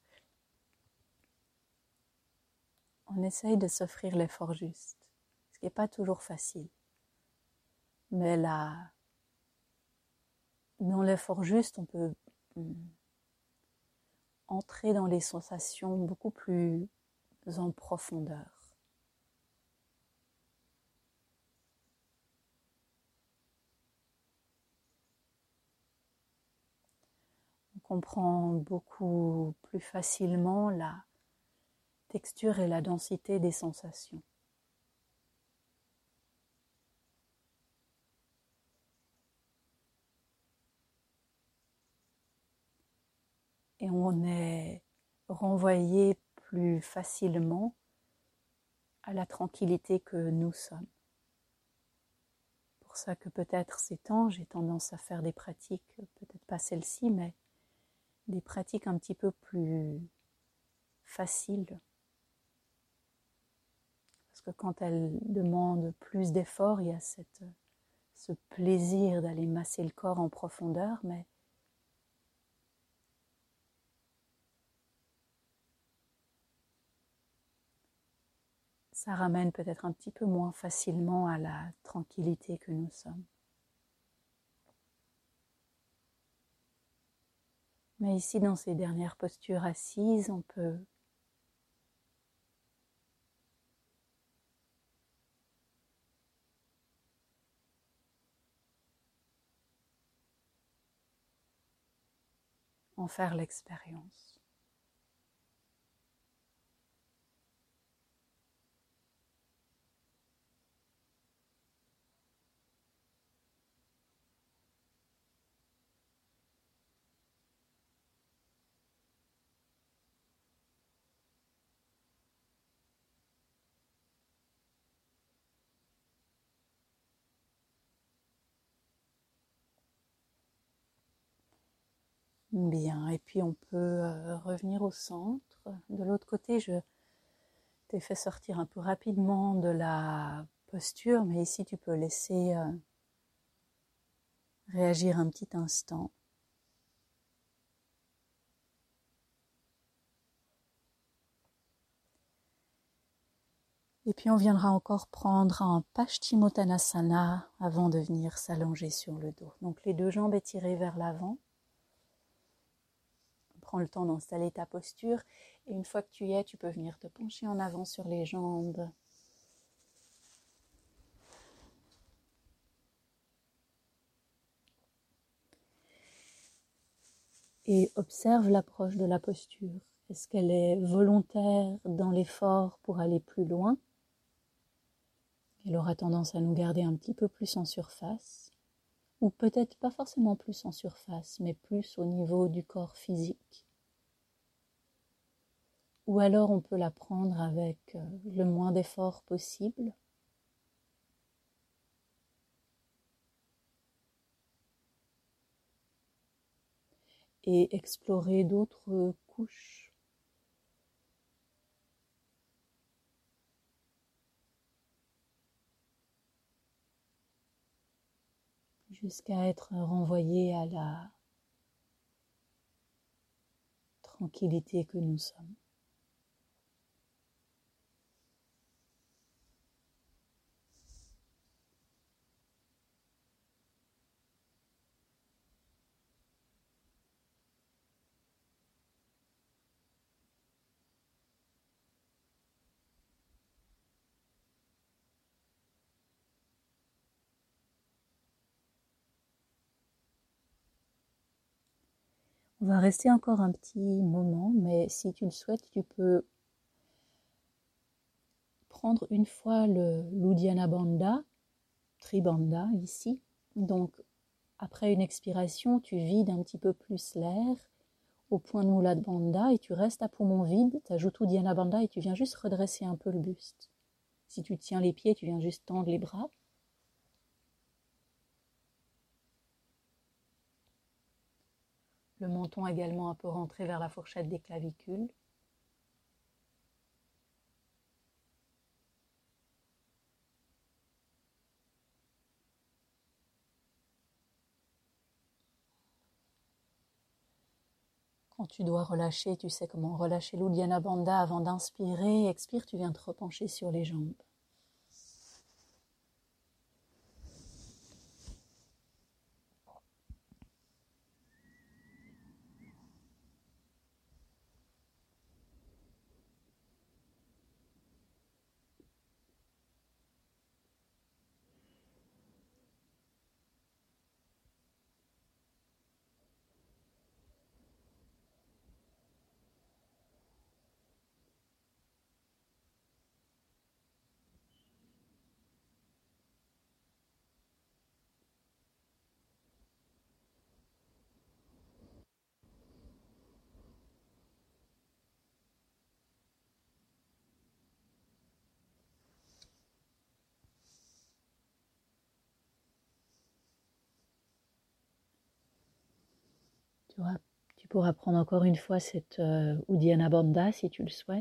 On essaye de s'offrir l'effort juste, ce qui n'est pas toujours facile. Mais là, dans l'effort juste, on peut hum, entrer dans les sensations beaucoup plus en profondeur. On comprend beaucoup plus facilement la texture et la densité des sensations. Et on est renvoyé plus facilement à la tranquillité que nous sommes. C'est pour ça que peut-être ces temps, j'ai tendance à faire des pratiques, peut-être pas celle-ci, mais des pratiques un petit peu plus faciles. Parce que quand elles demandent plus d'efforts, il y a cette, ce plaisir d'aller masser le corps en profondeur, mais ça ramène peut-être un petit peu moins facilement à la tranquillité que nous sommes. Mais ici, dans ces dernières postures assises, on peut en faire l'expérience. Bien, et puis on peut euh, revenir au centre. De l'autre côté, je t'ai fait sortir un peu rapidement de la posture, mais ici tu peux laisser euh, réagir un petit instant. Et puis on viendra encore prendre un Paschimottanasana avant de venir s'allonger sur le dos. Donc les deux jambes étirées vers l'avant. Prends le temps d'installer ta posture et une fois que tu y es, tu peux venir te pencher en avant sur les jambes. Et observe l'approche de la posture. Est-ce qu'elle est volontaire dans l'effort pour aller plus loin? Elle aura tendance à nous garder un petit peu plus en surface, ou peut-être pas forcément plus en surface, mais plus au niveau du corps physique. Ou alors on peut la prendre avec le moins d'effort possible. Et explorer d'autres couches. Jusqu'à être renvoyé à la tranquillité que nous sommes. On va rester encore un petit moment, mais si tu le souhaites, tu peux prendre une fois le l'Uddiyana Bandha, Tribandha ici. Donc, après une expiration, tu vides un petit peu plus l'air au point de Mula Bandha et tu restes à poumon vide, tu ajoutes Uddiyana Bandha et tu viens juste redresser un peu le buste. Si tu tiens les pieds, tu viens juste tendre les bras. Le menton également un peu rentré vers la fourchette des clavicules. Quand tu dois relâcher, tu sais comment relâcher l'Uddiyana Bandha avant d'inspirer. Expire, tu viens te repencher sur les jambes. Tu, auras, tu pourras prendre encore une fois cette euh, Uddiyana Bandha si tu le souhaites.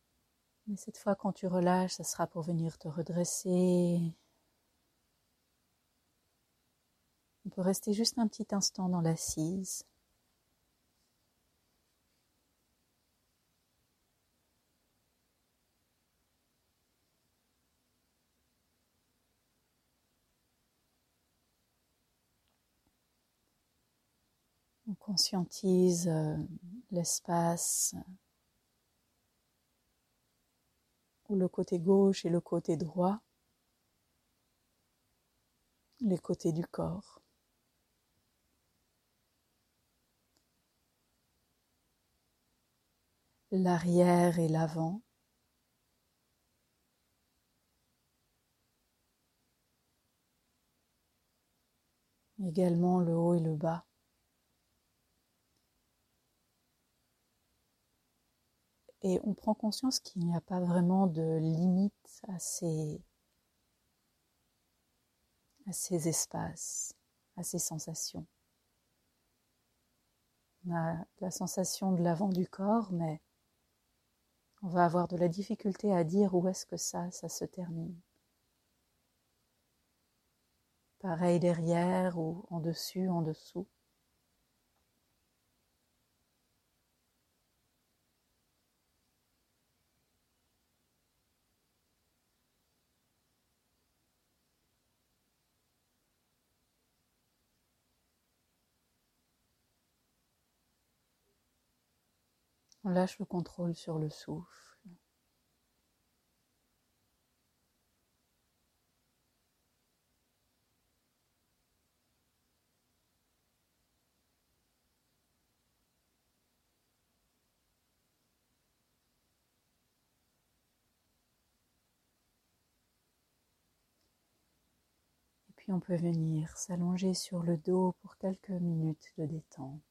Mais cette fois, quand tu relâches, ça sera pour venir te redresser, peut rester juste un petit instant dans l'assise. On conscientise euh, l'espace où le côté gauche et le côté droit, les côtés du corps. L'arrière et l'avant. Également le haut et le bas. Et on prend conscience qu'il n'y a pas vraiment de limite à ces, à ces espaces, à ces sensations. On a la sensation de l'avant du corps, mais on va avoir de la difficulté à dire où est-ce que ça, ça se termine. Pareil derrière ou en dessus, en dessous. On lâche le contrôle sur le souffle. Et puis on peut venir s'allonger sur le dos pour quelques minutes de détente.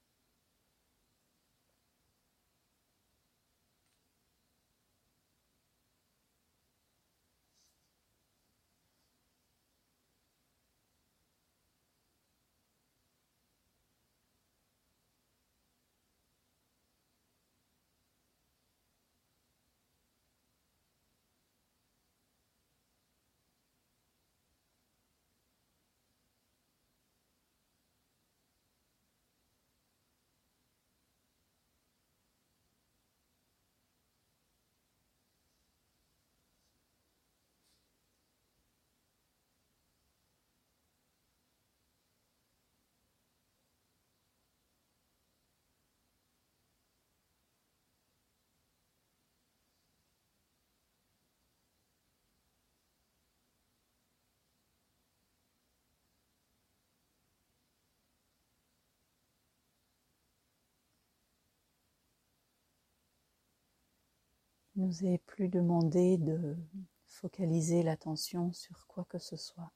Il nous est plus demandé de focaliser l'attention sur quoi que ce soit.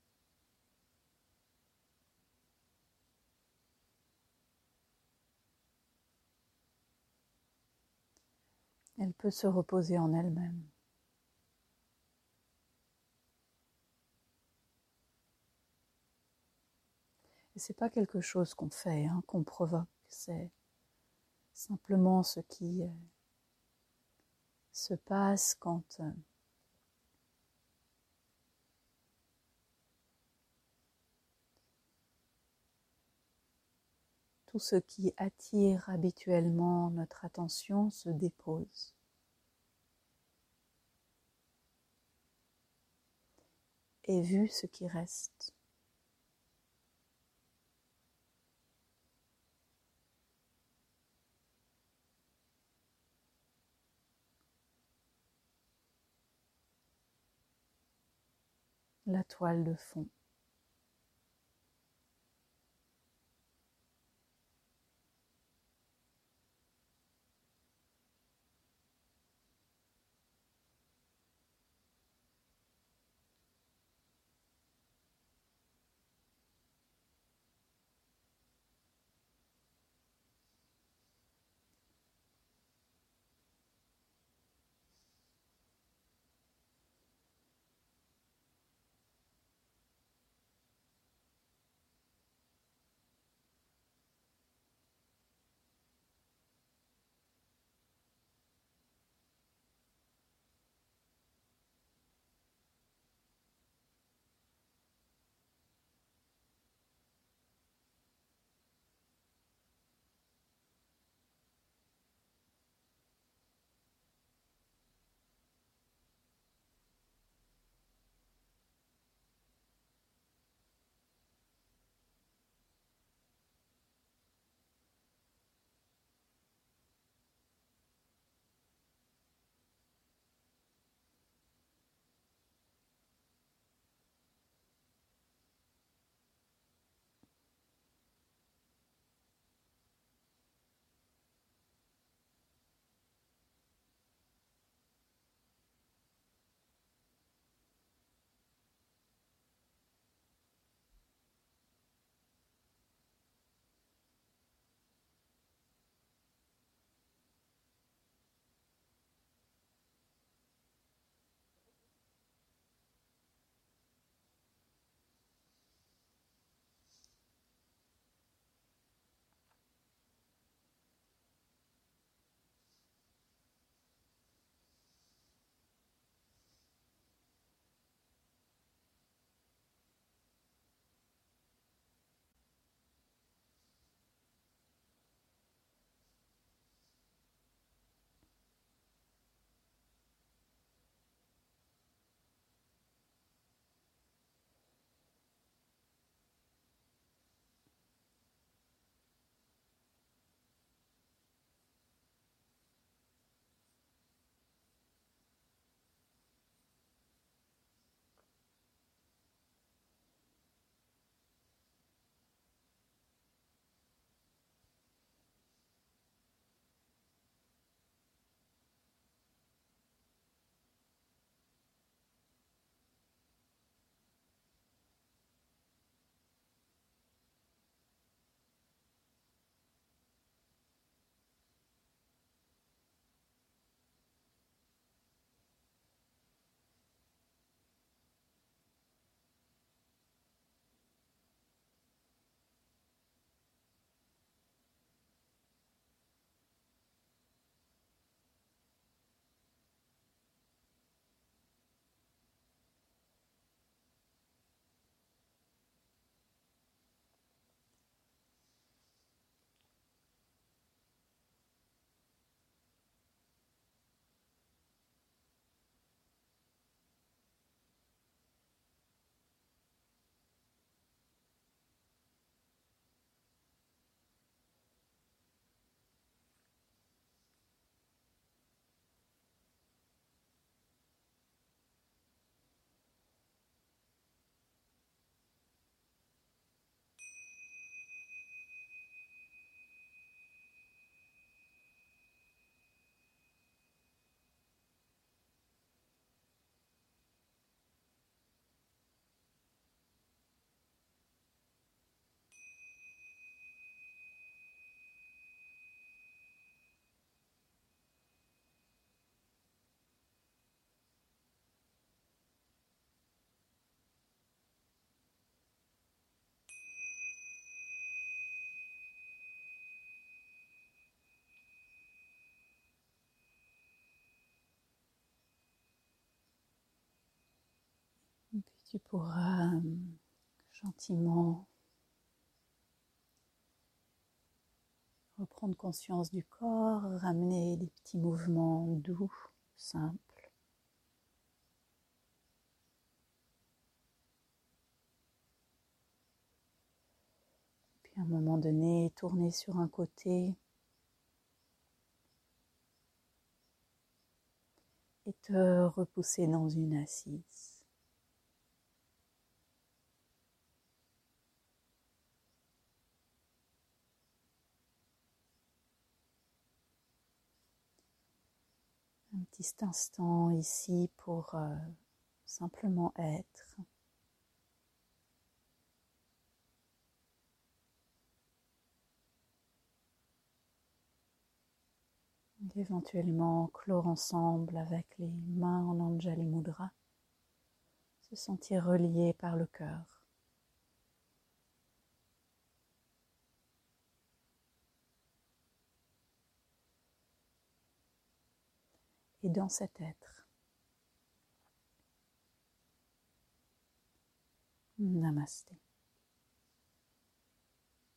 Elle peut se reposer en elle-même. Et c'est pas quelque chose qu'on fait, hein, qu'on provoque, c'est simplement ce qui euh, se passe quand euh, tout ce qui attire habituellement notre attention se dépose. Et vu ce qui reste. La toile de fond. Tu pourras euh, gentiment reprendre conscience du corps, ramener des petits mouvements doux, simples. Puis à un moment donné, tourner sur un côté et te repousser dans une assise. Un petit instant ici pour euh, simplement être. Éventuellement clore ensemble avec les mains en Anjali Mudra, se sentir relié par le cœur. Et dans cet être. Namasté.